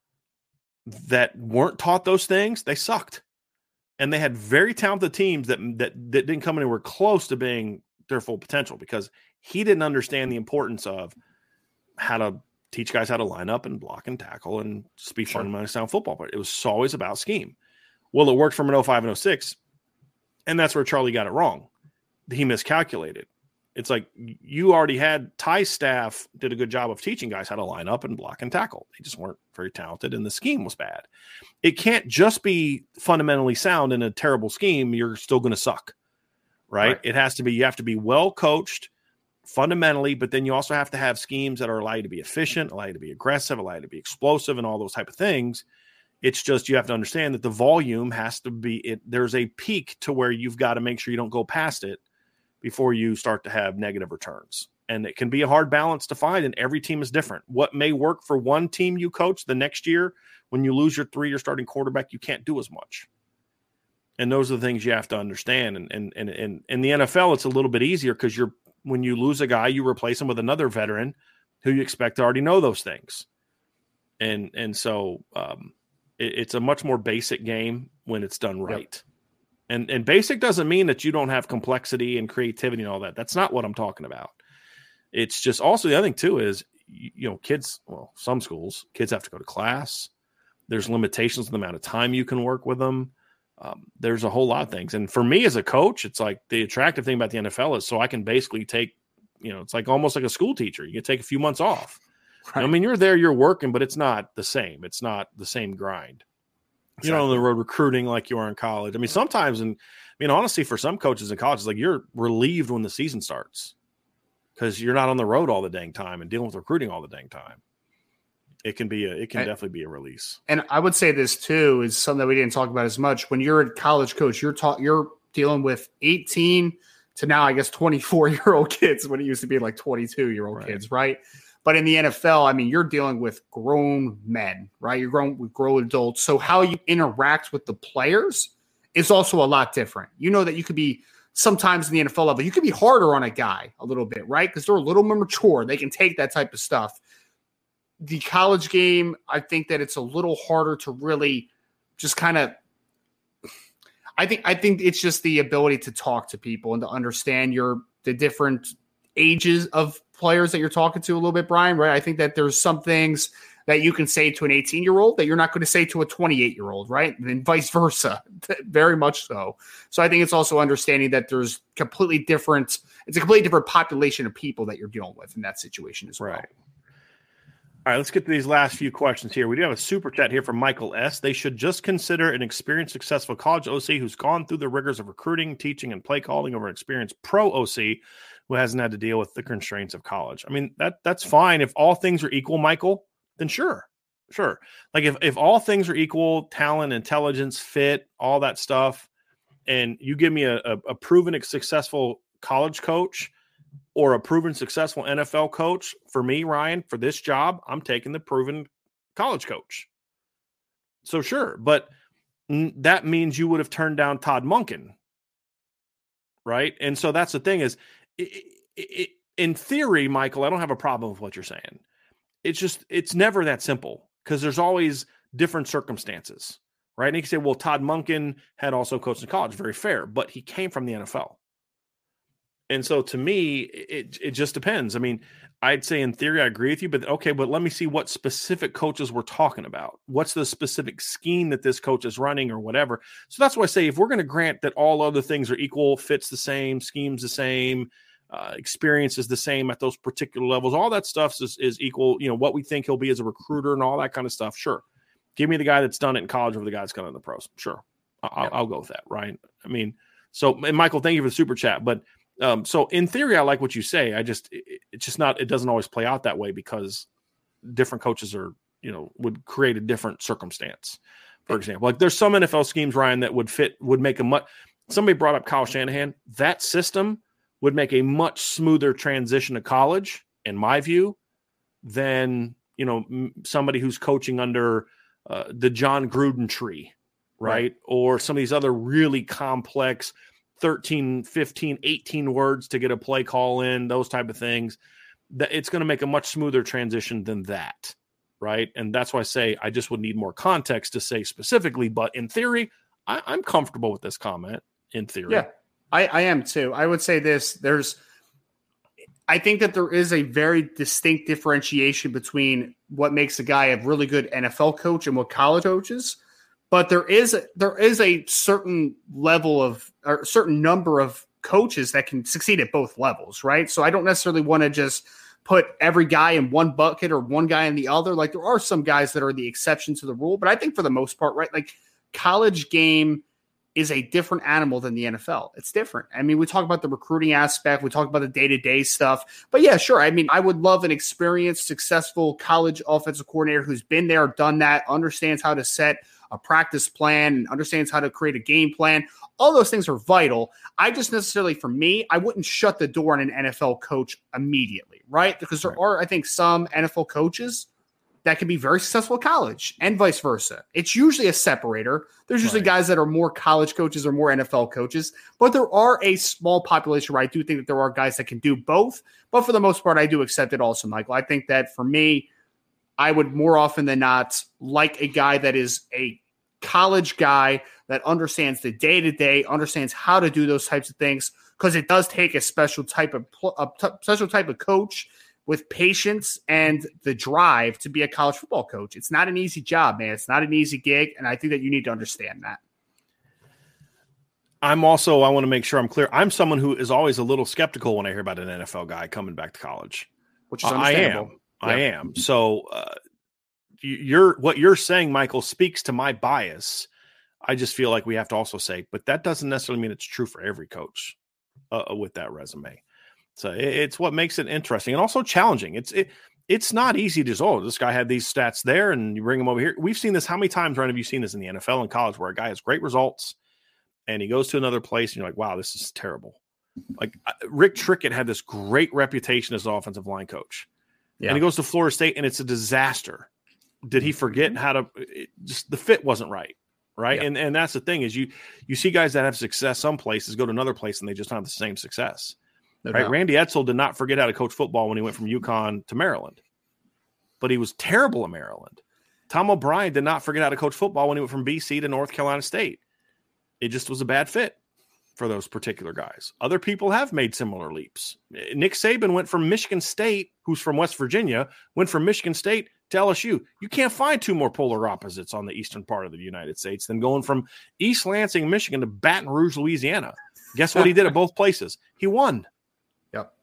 that weren't taught those things, they sucked. And they had very talented teams that didn't come anywhere close to being their full potential, because he didn't understand the importance of how to teach guys how to line up and block and tackle and just be fundamentally sound football. But it was always about scheme. Well, it worked from an 05 and 06, and that's where Charlie got it wrong. He miscalculated. It's like you already had Ty's staff did a good job of teaching guys how to line up and block and tackle. They just weren't very talented, and the scheme was bad. It can't just be fundamentally sound in a terrible scheme. You're still going to suck, right? It has to be, you have to be well coached fundamentally, but then you also have to have schemes that allow you to be efficient, allow you to be aggressive, allow you to be explosive, and all those type of things. It's just, you have to understand that the volume has to be, there's a peak to where you've got to make sure you don't go past it before you start to have negative returns. And it can be a hard balance to find, and every team is different. What may work for one team you coach, the next year, when you lose your 3-year starting quarterback, you can't do as much. And those are the things you have to understand. And in the NFL, it's a little bit easier, because when you lose a guy, you replace him with another veteran who you expect to already know those things. And so it's a much more basic game when it's done right. Yep. And basic doesn't mean that you don't have complexity and creativity and all that. That's not what I'm talking about. It's just also, the other thing too is, kids, some schools, kids have to go to class. There's limitations on the amount of time you can work with them. There's a whole lot of things. And for me as a coach, it's like the attractive thing about the NFL is so I can basically take, it's like almost like a school teacher. You can take a few months off. Right. I mean, you're there, you're working, but it's not the same. It's not the same grind. Exactly. You're not on the road recruiting like you are in college. I mean, sometimes, and I mean, honestly, for some coaches in college, it's like you're relieved when the season starts because you're not on the road all the dang time and dealing with recruiting all the dang time. It can definitely be a release. And I would say this too is something that we didn't talk about as much. When you're a college coach, you're dealing with 18 to now, I guess, 24-year-old kids when it used to be like 22-year-old kids, right? But in the NFL, I mean, you're dealing with grown men, right? You're grown with grown adults. So how you interact with the players is also a lot different. You know that you could be sometimes in the NFL level, you could be harder on a guy a little bit, right? Because they're a little more mature. They can take that type of stuff. The college game, I think that it's a little harder to really just kind of I think it's just the ability to talk to people and to understand the different ages of players that you're talking to a little bit, Brian, right? I think that there's some things that you can say to an 18-year-old that you're not going to say to a 28-year-old, right? And vice versa, very much so. So I think it's also understanding that it's a completely different population of people that you're dealing with in that situation as well. Right. All right, let's get to these last few questions here. We do have a super chat here from Michael S. They should just consider an experienced, successful college OC who's gone through the rigors of recruiting, teaching, and play calling over an experienced pro OC who hasn't had to deal with the constraints of college. I mean, that's fine. If all things are equal, Michael, then sure. Like if all things are equal, talent, intelligence, fit, all that stuff, and you give me a proven successful college coach or a proven successful NFL coach, for me, Ryan, for this job, I'm taking the proven college coach. So sure, but that means you would have turned down Todd Monken, right? And so that's the thing is, in theory, Michael, I don't have a problem with what you're saying. It's never that simple because there's always different circumstances, right? And you can say, well, Todd Monken had also coached in college, very fair, but he came from the NFL. And so to me, it just depends. I mean, I'd say in theory, I agree with you, but okay, but let me see what specific coaches we're talking about. What's the specific scheme that this coach is running or whatever. So that's why I say, if we're going to grant that all other things are equal, fits the same, schemes the same, experience is the same at those particular levels, all that stuff is equal, what we think he'll be as a recruiter and all that kind of stuff. Sure. Give me the guy that's done it in college over the guy that's done it in the pros. Sure. I'll go with that. Right. I mean, and Michael, thank you for the super chat, but so in theory, I like what you say. It doesn't always play out that way because different coaches would create a different circumstance. For example, like there's some NFL schemes, Ryan, that would make somebody brought up Kyle Shanahan. That system would make a much smoother transition to college, in my view, than, somebody who's coaching under the John Gruden tree, right? Or some of these other really complex 13, 15, 18 words to get a play call in, those type of things, that it's going to make a much smoother transition than that, right? And that's why I say I just would need more context to say specifically, but in theory, I'm comfortable with this comment in theory. Yeah, I am too. I would say this, I think that there is a very distinct differentiation between what makes a guy a really good NFL coach and what college coaches. But there is a certain level of or a certain number of coaches that can succeed at both levels, right? So I don't necessarily want to just put every guy in one bucket or one guy in the other. Like there are some guys that are the exception to the rule, but I think for the most part, right, like college game is a different animal than the NFL. It's different. I mean, we talk about the recruiting aspect, we talk about the day-to-day stuff, but yeah, sure. I mean, I would love an experienced, successful college offensive coordinator who's been there, done that, understands how to set a practice plan and understands how to create a game plan. All those things are vital. I just necessarily, for me, I wouldn't shut the door on an NFL coach immediately, right? Because there are, I think, some NFL coaches that can be very successful at college and vice versa. It's usually a separator. There's usually guys that are more college coaches or more NFL coaches, but there are a small population where I do think that there are guys that can do both. But for the most part, I do accept it also, Michael. I think that for me, I would more often than not like a guy that is a college guy that understands the day-to-day, understands how to do those types of things, because it does take a special type of coach with patience and the drive to be a college football coach. It's not an easy job, man. It's not an easy gig, and I think that you need to understand that. I want to make sure I'm clear. I'm someone who is always a little skeptical when I hear about an NFL guy coming back to college. Which is understandable. I am. So what you're saying, Michael, speaks to my bias I just feel like we have to also say, but that doesn't necessarily mean it's true for every coach with that resume. So it's what makes it interesting and also challenging. It's not easy to this guy had these stats there and you bring him over here. We've seen this. How many times, Ryan, have you seen this in the NFL and college where a guy has great results and he goes to another place and you're like, wow, this is terrible. Like Rick Trickett had this great reputation as an offensive line coach. Yeah. And he goes to Florida State and it's a disaster. Did he forget how to just the fit wasn't right? Right. Yeah. And that's the thing is you see guys that have success some places go to another place and they just don't have the same success. No right. Doubt. Randy Edsall did not forget how to coach football when he went from UConn to Maryland, but he was terrible at Maryland. Tom O'Brien did not forget how to coach football when he went from BC to North Carolina State. It just was a bad fit for those particular guys. Other people have made similar leaps. Nick Saban went from Michigan State, who's from West Virginia, went from Michigan State to LSU. You can't find two more polar opposites on the eastern part of the United States than going from East Lansing, Michigan to Baton Rouge, Louisiana. Guess what he did at both places? He won. Yep.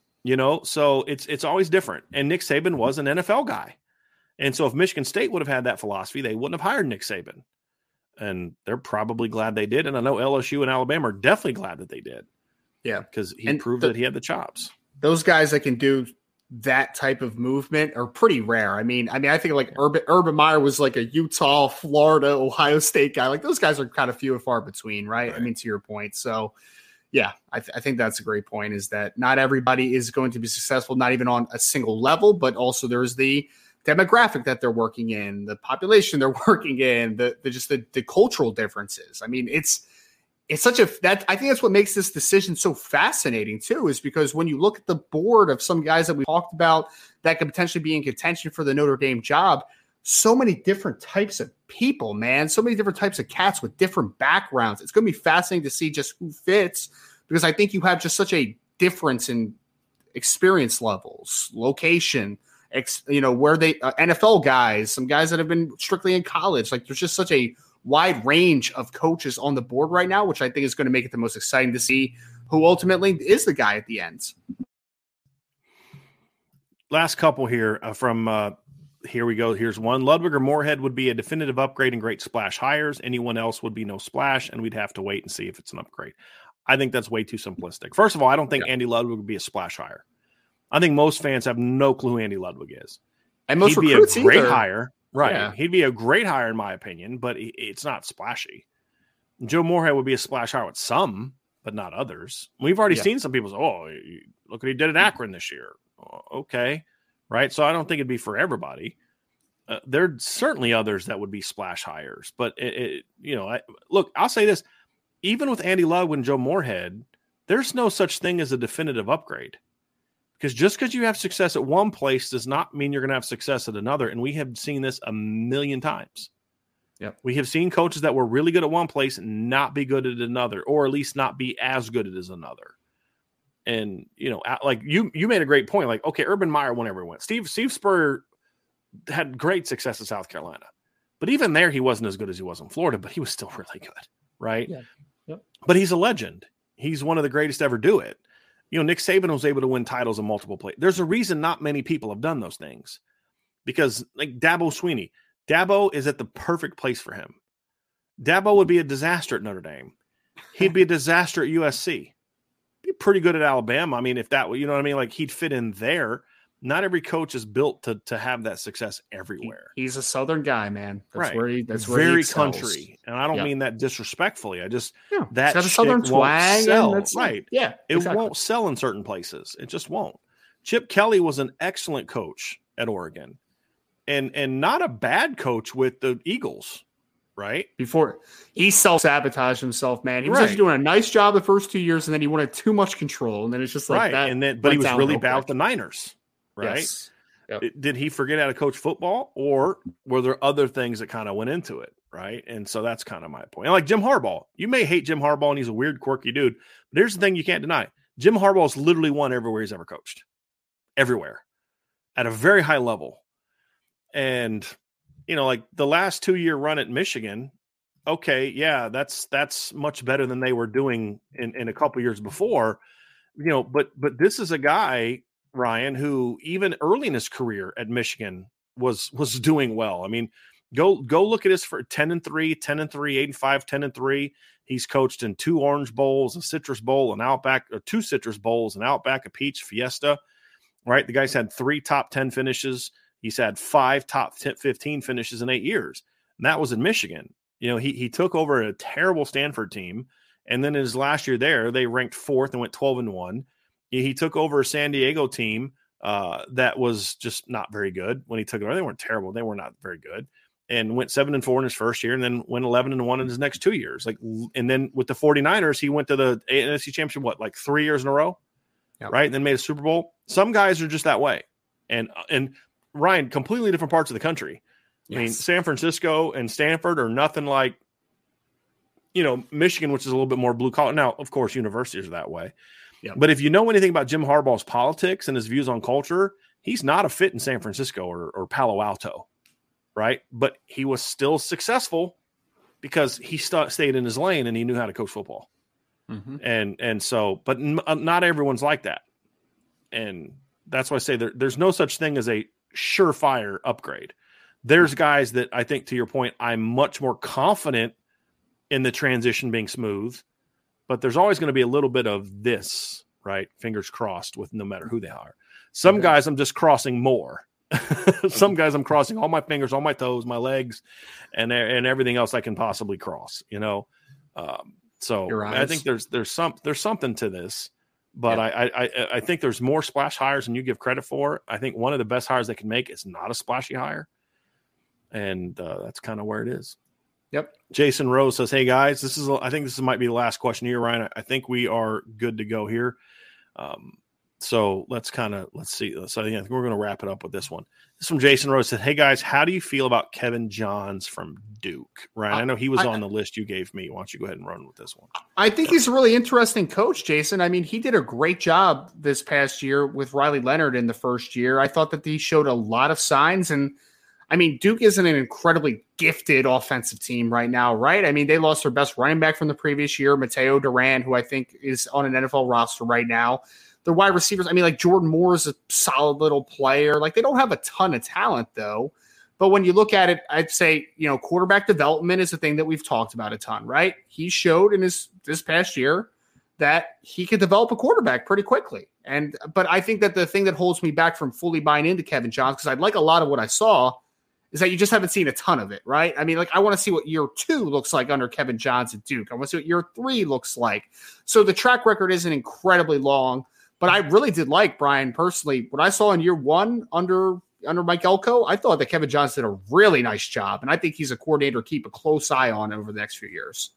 So it's always different. And Nick Saban was an NFL guy. And so if Michigan State would have had that philosophy, they wouldn't have hired Nick Saban. And they're probably glad they did. And I know LSU and Alabama are definitely glad that they did. Yeah. Because he proved that he had the chops. Those guys that can do that type of movement are pretty rare. I mean, I think like Urban Meyer was like a Utah, Florida, Ohio State guy. Like those guys are kind of few and far between, right? I mean, to your point. So, yeah, I think that's a great point is that not everybody is going to be successful, not even on a single level, but also there's the demographic that they're working in, the population they're working in, the cultural differences. I mean, it's such I think that's what makes this decision so fascinating too, is because when you look at the board of some guys that we talked about that could potentially be in contention for the Notre Dame job, so many different types of people, man, so many different types of cats with different backgrounds. It's going to be fascinating to see just who fits, because I think you have just such a difference in experience levels, location, where they NFL guys, some guys that have been strictly in college. Like there's just such a wide range of coaches on the board right now, which I think is going to make it the most exciting to see who ultimately is the guy at the end. Last couple here from here we go. Here's one. Ludwig or Moorhead would be a definitive upgrade and great splash hires. Anyone else would be no splash, and we'd have to wait and see if it's an upgrade. I think that's way too simplistic. First of all, I don't think Andy Ludwig would be a splash hire. I think most fans have no clue who Andy Ludwig is. And most He'd be a great hire. Right. Yeah. He'd be a great hire, in my opinion, but it's not splashy. Joe Moorhead would be a splash hire with some, but not others. We've already seen some people say, look what he did at Akron this year. Okay. Right. So I don't think it'd be for everybody. There's certainly others that would be splash hires, but look, I'll say this, even with Andy Ludwig and Joe Moorhead, there's no such thing as a definitive upgrade. Because just because you have success at one place does not mean you're going to have success at another. And we have seen this a million times. Yep. We have seen coaches that were really good at one place and not be good at another, or at least not be as good as another. And, like you made a great point. Like, okay, Urban Meyer won everywhere went. Steve Spurrier had great success at South Carolina. But even there, he wasn't as good as he was in Florida, but he was still really good, right? Yeah. Yep. But he's a legend. He's one of the greatest to ever do it. Nick Saban was able to win titles in multiple places. There's a reason not many people have done those things, because like Dabo Swinney, Dabo is at the perfect place for him. Dabo would be a disaster at Notre Dame. He'd be a disaster at USC. Be pretty good at Alabama. I mean, if that, you know what I mean? Like he'd fit in there. Not every coach is built to have that success everywhere. He's a Southern guy, man. That's right. That's where he excels. Country. And I don't mean that disrespectfully. I just, that a Southern swag. Sell. That's right. Yeah. It won't sell in certain places. It just won't. Chip Kelly was an excellent coach at Oregon and not a bad coach with the Eagles. Right. Before he self-sabotaged himself, man. He was actually doing a nice job the first 2 years, and then he wanted too much control. And then it's just like that. And then, but he was really bad with the Niners. Right. Yes. Yep. Did he forget how to coach football, or were there other things that kind of went into it? Right. And so that's kind of my point. And like Jim Harbaugh, you may hate Jim Harbaugh and he's a weird, quirky dude, but here's the thing you can't deny. Jim Harbaugh's literally won everywhere he's ever coached, everywhere at a very high level. And, like the last 2-year run at Michigan, okay, yeah, that's much better than they were doing in a couple years before, but this is a guy, Ryan, who even early in his career at Michigan was doing well. I mean, Go look at his for 10-3, 10-3, 8-5, 10-3. He's coached in 2 Orange Bowls, a Citrus Bowl, an Outback, or 2 Citrus Bowls, an Outback, a Peach Fiesta. Right, the guy's had 3 top 10 finishes. He's had 5 top 15 finishes in 8 years, and that was in Michigan. You know, he took over a terrible Stanford team, and then in his last year there, they ranked 4th and went 12-1. He took over a San Diego team that was just not very good when he took it over. They weren't terrible; they were not very good, and went 7-4 in his first year, and then went 11-1 in his next 2 years. And then with the 49ers, he went to the NFC Championship what, 3 years in a row, right? And then made a Super Bowl. Some guys are just that way, and Ryan, completely different parts of the country. Yes. I mean, San Francisco and Stanford are nothing like, Michigan, which is a little bit more blue collar. Now, of course, universities are that way. Yep. But if you know anything about Jim Harbaugh's politics and his views on culture, he's not a fit in San Francisco or Palo Alto, right? But he was still successful because he stayed in his lane and he knew how to coach football. Mm-hmm. And so, but not everyone's like that. And that's why I say there's no such thing as a surefire upgrade. There's guys that I think, to your point, I'm much more confident in the transition being smooth, but there's always going to be a little bit of this, right? Fingers crossed with no matter who they are. Some guys I'm just crossing more. Some guys I'm crossing all my fingers, all my toes, my legs, and everything else I can possibly cross, So I think there's something to this, but I think there's more splash hires than you give credit for. I think one of the best hires they can make is not a splashy hire. And that's kind of where it is. Yep. Jason Rose says, "Hey guys, I think this might be the last question here, Ryan. I think we are good to go here. So let's see. So I think we're going to wrap it up with this one. This is from Jason Rose. Said, "Hey guys, how do you feel about Kevin Johns from Duke?" Ryan, I know he was on the list you gave me. Why don't you go ahead and run with this one? I think he's a really interesting coach, Jason. I mean, he did a great job this past year with Riley Leonard in the first year. I thought that he showed a lot of signs, and I mean, Duke isn't an incredibly gifted offensive team right now, right? I mean, they lost their best running back from the previous year, Mateo Duran, who I think is on an NFL roster right now. Their wide receivers, I mean, like Jordan Moore is a solid little player. Like, they don't have a ton of talent, though. But when you look at it, I'd say, quarterback development is a thing that we've talked about a ton, right? He showed in this past year that he could develop a quarterback pretty quickly. But I think that the thing that holds me back from fully buying into Kevin Johns, because I'd like a lot of what I saw, is that you just haven't seen a ton of it, right? I mean, I want to see what year 2 looks like under Kevin Johns at Duke. I want to see what year 3 looks like. So the track record isn't incredibly long, but I really did like, Brian, personally, what I saw in year 1 under Mike Elko. I thought that Kevin Johns did a really nice job, and I think he's a coordinator to keep a close eye on over the next few years.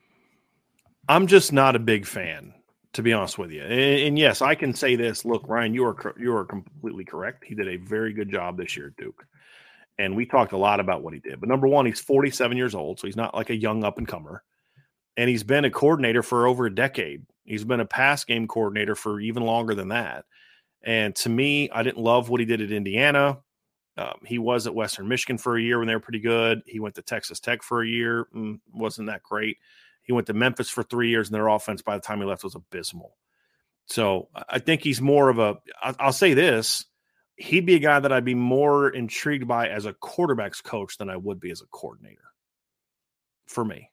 I'm just not a big fan, to be honest with you. And yes, I can say this. Look, Ryan, you are completely correct. He did a very good job this year at Duke. And we talked a lot about what he did. But number one, he's 47 years old, so he's not like a young up-and-comer. And he's been a coordinator for over a decade. He's been a pass game coordinator for even longer than that. And to me, I didn't love what he did at Indiana. He was at Western Michigan for a year when they were pretty good. He went to Texas Tech for a year. Wasn't that great. He went to Memphis for 3 years, and their offense by the time he left was abysmal. So I think he's more of I'll say this, he'd be a guy that I'd be more intrigued by as a quarterback's coach than I would be as a coordinator for me.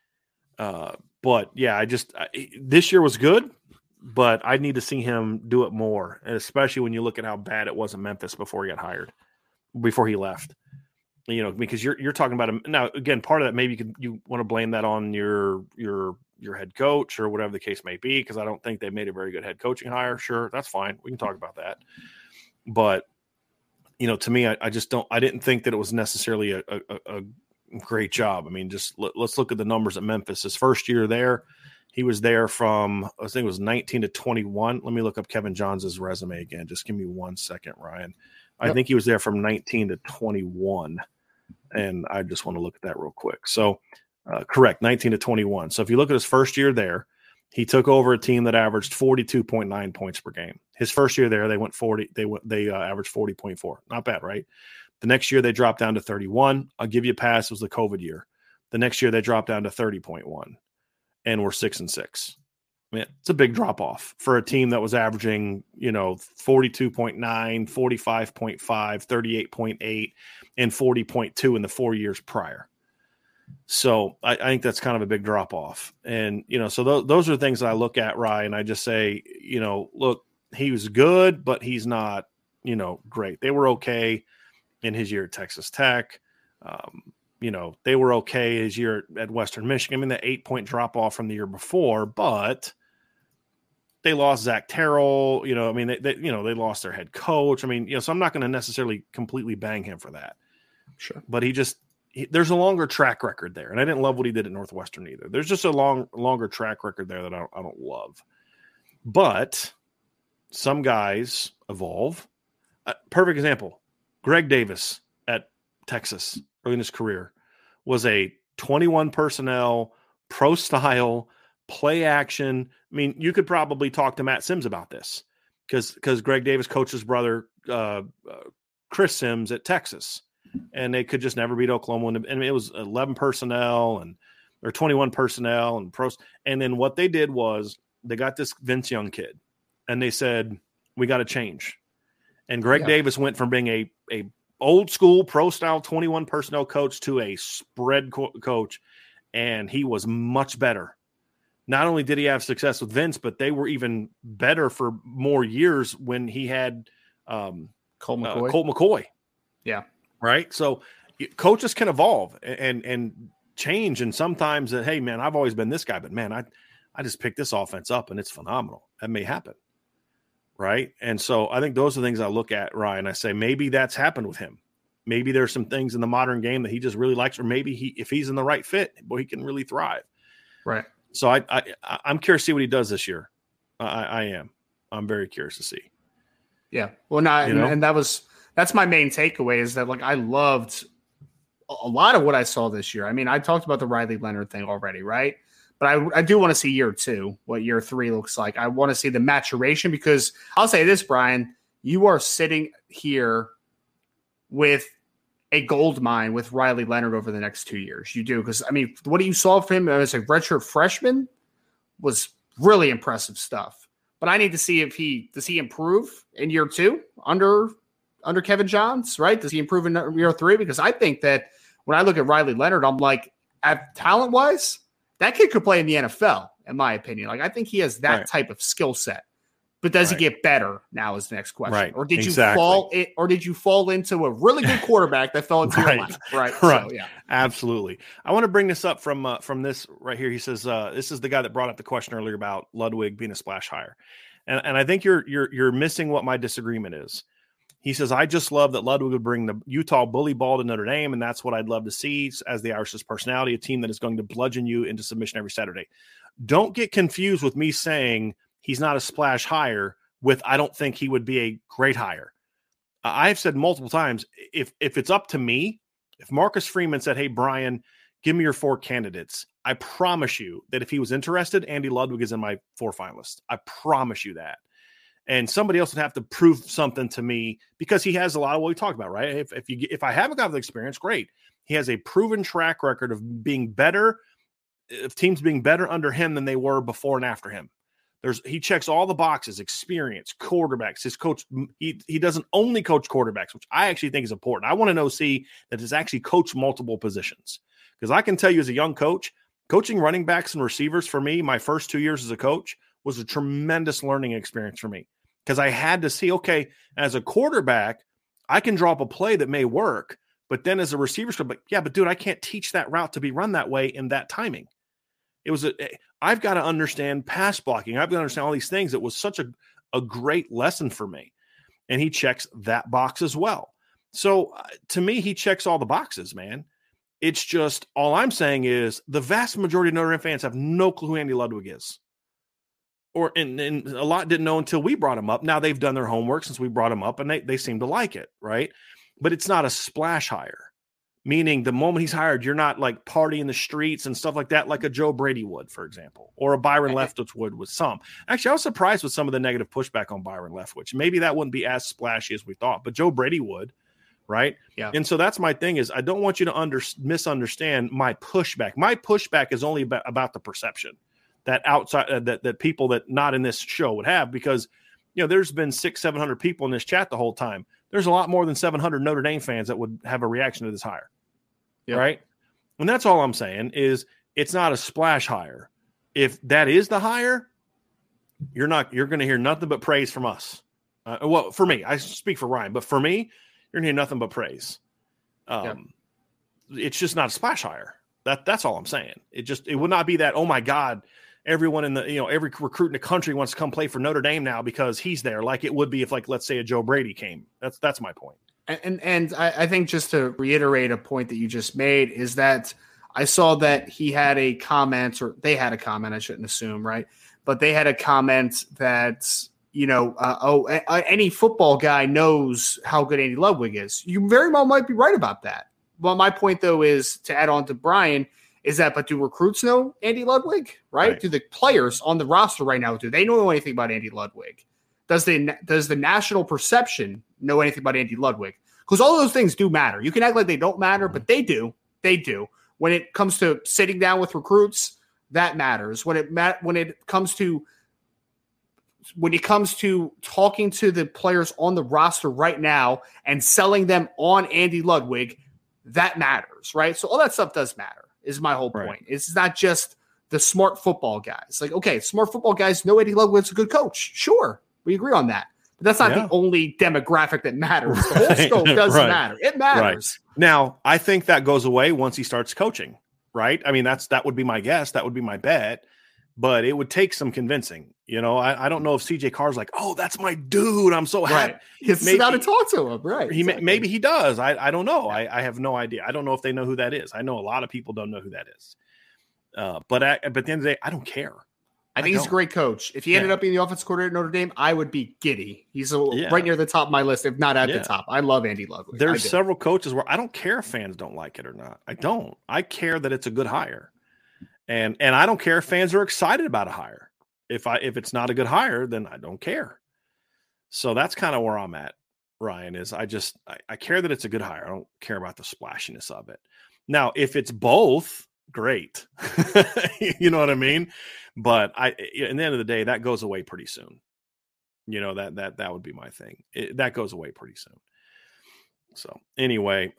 But yeah, this year was good, but I need to see him do it more. And especially when you look at how bad it was in Memphis before he left, because you're talking about him now. Again, part of that, maybe you want to blame that on your head coach or whatever the case may be, because I don't think they made a very good head coaching hire. Sure, that's fine. We can talk about that. But, to me, I didn't think that it was necessarily a great job. I mean, just let's look at the numbers at Memphis. His first year there, he was there from, I think it was 19 to 21. Let me look up Kevin Johns' resume again. Just give me 1 second, Ryan. I think he was there from 19 to 21. And I just want to look at that real quick. So, correct, 19 to 21. So if you look at his first year there, he took over a team that averaged 42.9 points per game. His first year there, they averaged 40.4. Not bad, right? The next year they dropped down to 31. I'll give you a pass. It was the COVID year. The next year they dropped down to 30.1, and we're 6-6. I mean, it's a big drop off for a team that was averaging, 42.9, 45.5, 38.8, and 40.2 in the 4 years prior. So I think that's kind of a big drop off. And, so those are things that I look at, Ryan. I just say, look, he was good, but he's not, great. They were okay in his year at Texas Tech. They were okay his year at Western Michigan. I mean, the 8-point drop off from the year before, but they lost Zach Terrell. They lost their head coach. I mean, so I'm not going to necessarily completely bang him for that. Sure. But there's a longer track record there. And I didn't love what he did at Northwestern either. There's just a longer track record there that I don't love. But some guys evolve. Perfect example, Greg Davis at Texas early in his career was a 21 personnel, pro style, play action. I mean, you could probably talk to Matt Sims about this because Greg Davis coached his brother, Chris Sims at Texas, and they could just never beat Oklahoma. And it was 11 personnel or 21 personnel and pros. And then what they did was they got this Vince Young kid and they said, we got to change. And Greg Davis went from being a old school pro style 21 personnel coach to a spread coach. And he was much better. Not only did he have success with Vince, but they were even better for more years when he had Colt McCoy. Yeah. Right. So coaches can evolve and change. And sometimes hey man, I've always been this guy, but man, I just picked this offense up and it's phenomenal. That may happen. Right. And so I think those are the things I look at, Ryan. I say, maybe that's happened with him. Maybe there's some things in the modern game that he just really likes, or maybe if he's in the right fit, he can really thrive. Right. So I'm curious to see what he does this year. I am. I'm very curious to see. Yeah. Well, and that's my main takeaway is that I loved a lot of what I saw this year. I mean, I talked about the Riley Leonard thing already, right? But I do want to see year 2, what year 3 looks like. I want to see the maturation because I'll say this, Brian, you are sitting here with a gold mine with Riley Leonard over the next 2 years. You do. Because, I mean, what you saw from him as a redshirt freshman was really impressive stuff. But I need to see does he improve in year 2 under Kevin Johns, right? Does he improve in year 3? Because I think that when I look at Riley Leonard, I'm like, at talent-wise, that kid could play in the NFL, in my opinion. I think he has that type of skill set. But does he get better now is the next question. Right. Or did you fall into a really good quarterback that fell into your lap? Right. Right. So, yeah. Absolutely. I want to bring this up from this right here. He says, this is the guy that brought up the question earlier about Ludwig being a splash hire. And I think you're missing what my disagreement is. He says, I just love that Ludwig would bring the Utah bully ball to Notre Dame, and that's what I'd love to see as the Irish's personality, a team that is going to bludgeon you into submission every Saturday. Don't get confused with me saying he's not a splash hire with I don't think he would be a great hire. I've said multiple times, if it's up to me, if Marcus Freeman said, hey, Brian, give me your 4 candidates, I promise you that if he was interested, Andy Ludwig is in my 4 finalists. I promise you that. And somebody else would have to prove something to me because he has a lot of what we talked about, right? If I haven't got the experience, great. He has a proven track record of being better, of teams being better under him than they were before and after him. He checks all the boxes: experience, quarterbacks. His coach, he doesn't only coach quarterbacks, which I actually think is important. I want to see that he's actually coached multiple positions, because I can tell you as a young coach, coaching running backs and receivers for me, my first 2 years as a coach was a tremendous learning experience for me. Because I had to see, okay, as a quarterback, I can draw up a play that may work, but then as a receiver, but dude, I can't teach that route to be run that way in that timing. I've got to understand pass blocking. I've got to understand all these things. It was such a great lesson for me. And he checks that box as well. So to me, he checks all the boxes, man. It's just, all I'm saying is the vast majority of Notre Dame fans have no clue who Andy Ludwig is. And a lot didn't know until we brought him up. Now they've done their homework since we brought him up, and they seem to like it, right? But it's not a splash hire, meaning the moment he's hired, you're not like partying the streets and stuff like that, like a Joe Brady would, for example, or a Byron Leftwich would with some. Actually, I was surprised with some of the negative pushback on Byron Leftwich. Maybe that wouldn't be as splashy as we thought, but Joe Brady would, right? Yeah. And so that's my thing is I don't want you to misunderstand my pushback. My pushback is only about the perception. that outside that people that not in this show would have, because there's been 600-700 people in this chat the whole time. There's a lot more than 700 Notre Dame fans that would have a reaction to this hire, right? And that's all I'm saying is it's not a splash hire. If that is the hire, you're going to hear nothing but praise from us. Well, for me, I speak for Ryan, but for me, you're going to hear nothing but praise. It's just not a splash hire. That's all I'm saying. It would not be that, oh my God, everyone in the, every recruit in the country wants to come play for Notre Dame now because he's there, like it would be if, like, let's say a Joe Brady came. That's my point. And I think, just to reiterate a point that you just made, is that I saw that he had a comment, or they had a comment, I shouldn't assume, right? But they had a comment that, any football guy knows how good Andy Ludwig is. You very well might be right about that. Well, my point, though, is to add on to Brian, is that, but do recruits know Andy Ludwig, right? Do the players on the roster right now, do they know anything about Andy Ludwig? Does the national perception know anything about Andy Ludwig? Because all those things do matter. You can act like they don't matter, but they do. They do. When it comes to sitting down with recruits, that matters. When it comes to talking to the players on the roster right now and selling them on Andy Ludwig, that matters, right? So all that stuff does matter, is my whole point. Right. It's not just the smart football guys. Like, okay, smart football guys know Andy Ludwig's a good coach. Sure, we agree on that. But that's not the only demographic that matters. The whole scope does matter. It matters. Right. Now, I think that goes away once he starts coaching, right? I mean, that would be my guess. That would be my bet. But it would take some convincing. I don't know if CJ Carr's like, oh, that's my dude. I'm so happy. He's got to talk to him, right? Maybe he does. I don't know. I have no idea. I don't know if they know who that is. I know a lot of people don't know who that is. But at the end of the day, I don't care. I think he's a great coach. If he ended up being the offensive coordinator at Notre Dame, I would be giddy. He's right near the top of my list, if not at the top. I love Andy Ludwig. There's several coaches where I don't care if fans don't like it or not. I don't. I care that it's a good hire. And I don't care if fans are excited about a hire. If it's not a good hire, then I don't care. So that's kind of where I'm at, Ryan, is I care that it's a good hire. I don't care about the splashiness of it. Now, if it's both, great. You know what I mean? But at the end of the day, that goes away pretty soon. That would be my thing. That goes away pretty soon. So anyway,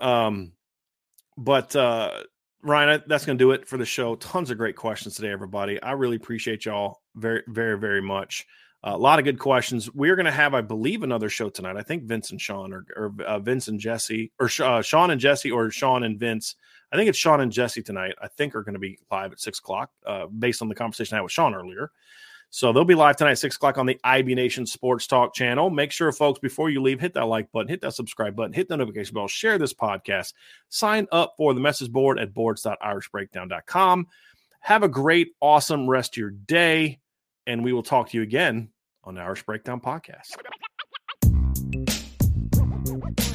Ryan, that's going to do it for the show. Tons of great questions today, everybody. I really appreciate y'all very, very, very much. A lot of good questions. We're going to have, I believe, another show tonight. I think Vince and Sean, or Vince and Jesse, or Sean and Jesse, or Sean and Vince. I think it's Sean and Jesse tonight. I think are going to be live at 6 o'clock based on the conversation I had with Sean earlier. So they'll be live tonight at 6 o'clock on the IB Nation Sports Talk channel. Make sure, folks, before you leave, hit that like button, hit that subscribe button, hit the notification bell, share this podcast, sign up for the message board at boards.irishbreakdown.com. Have a great, awesome rest of your day, and we will talk to you again on the Irish Breakdown Podcast.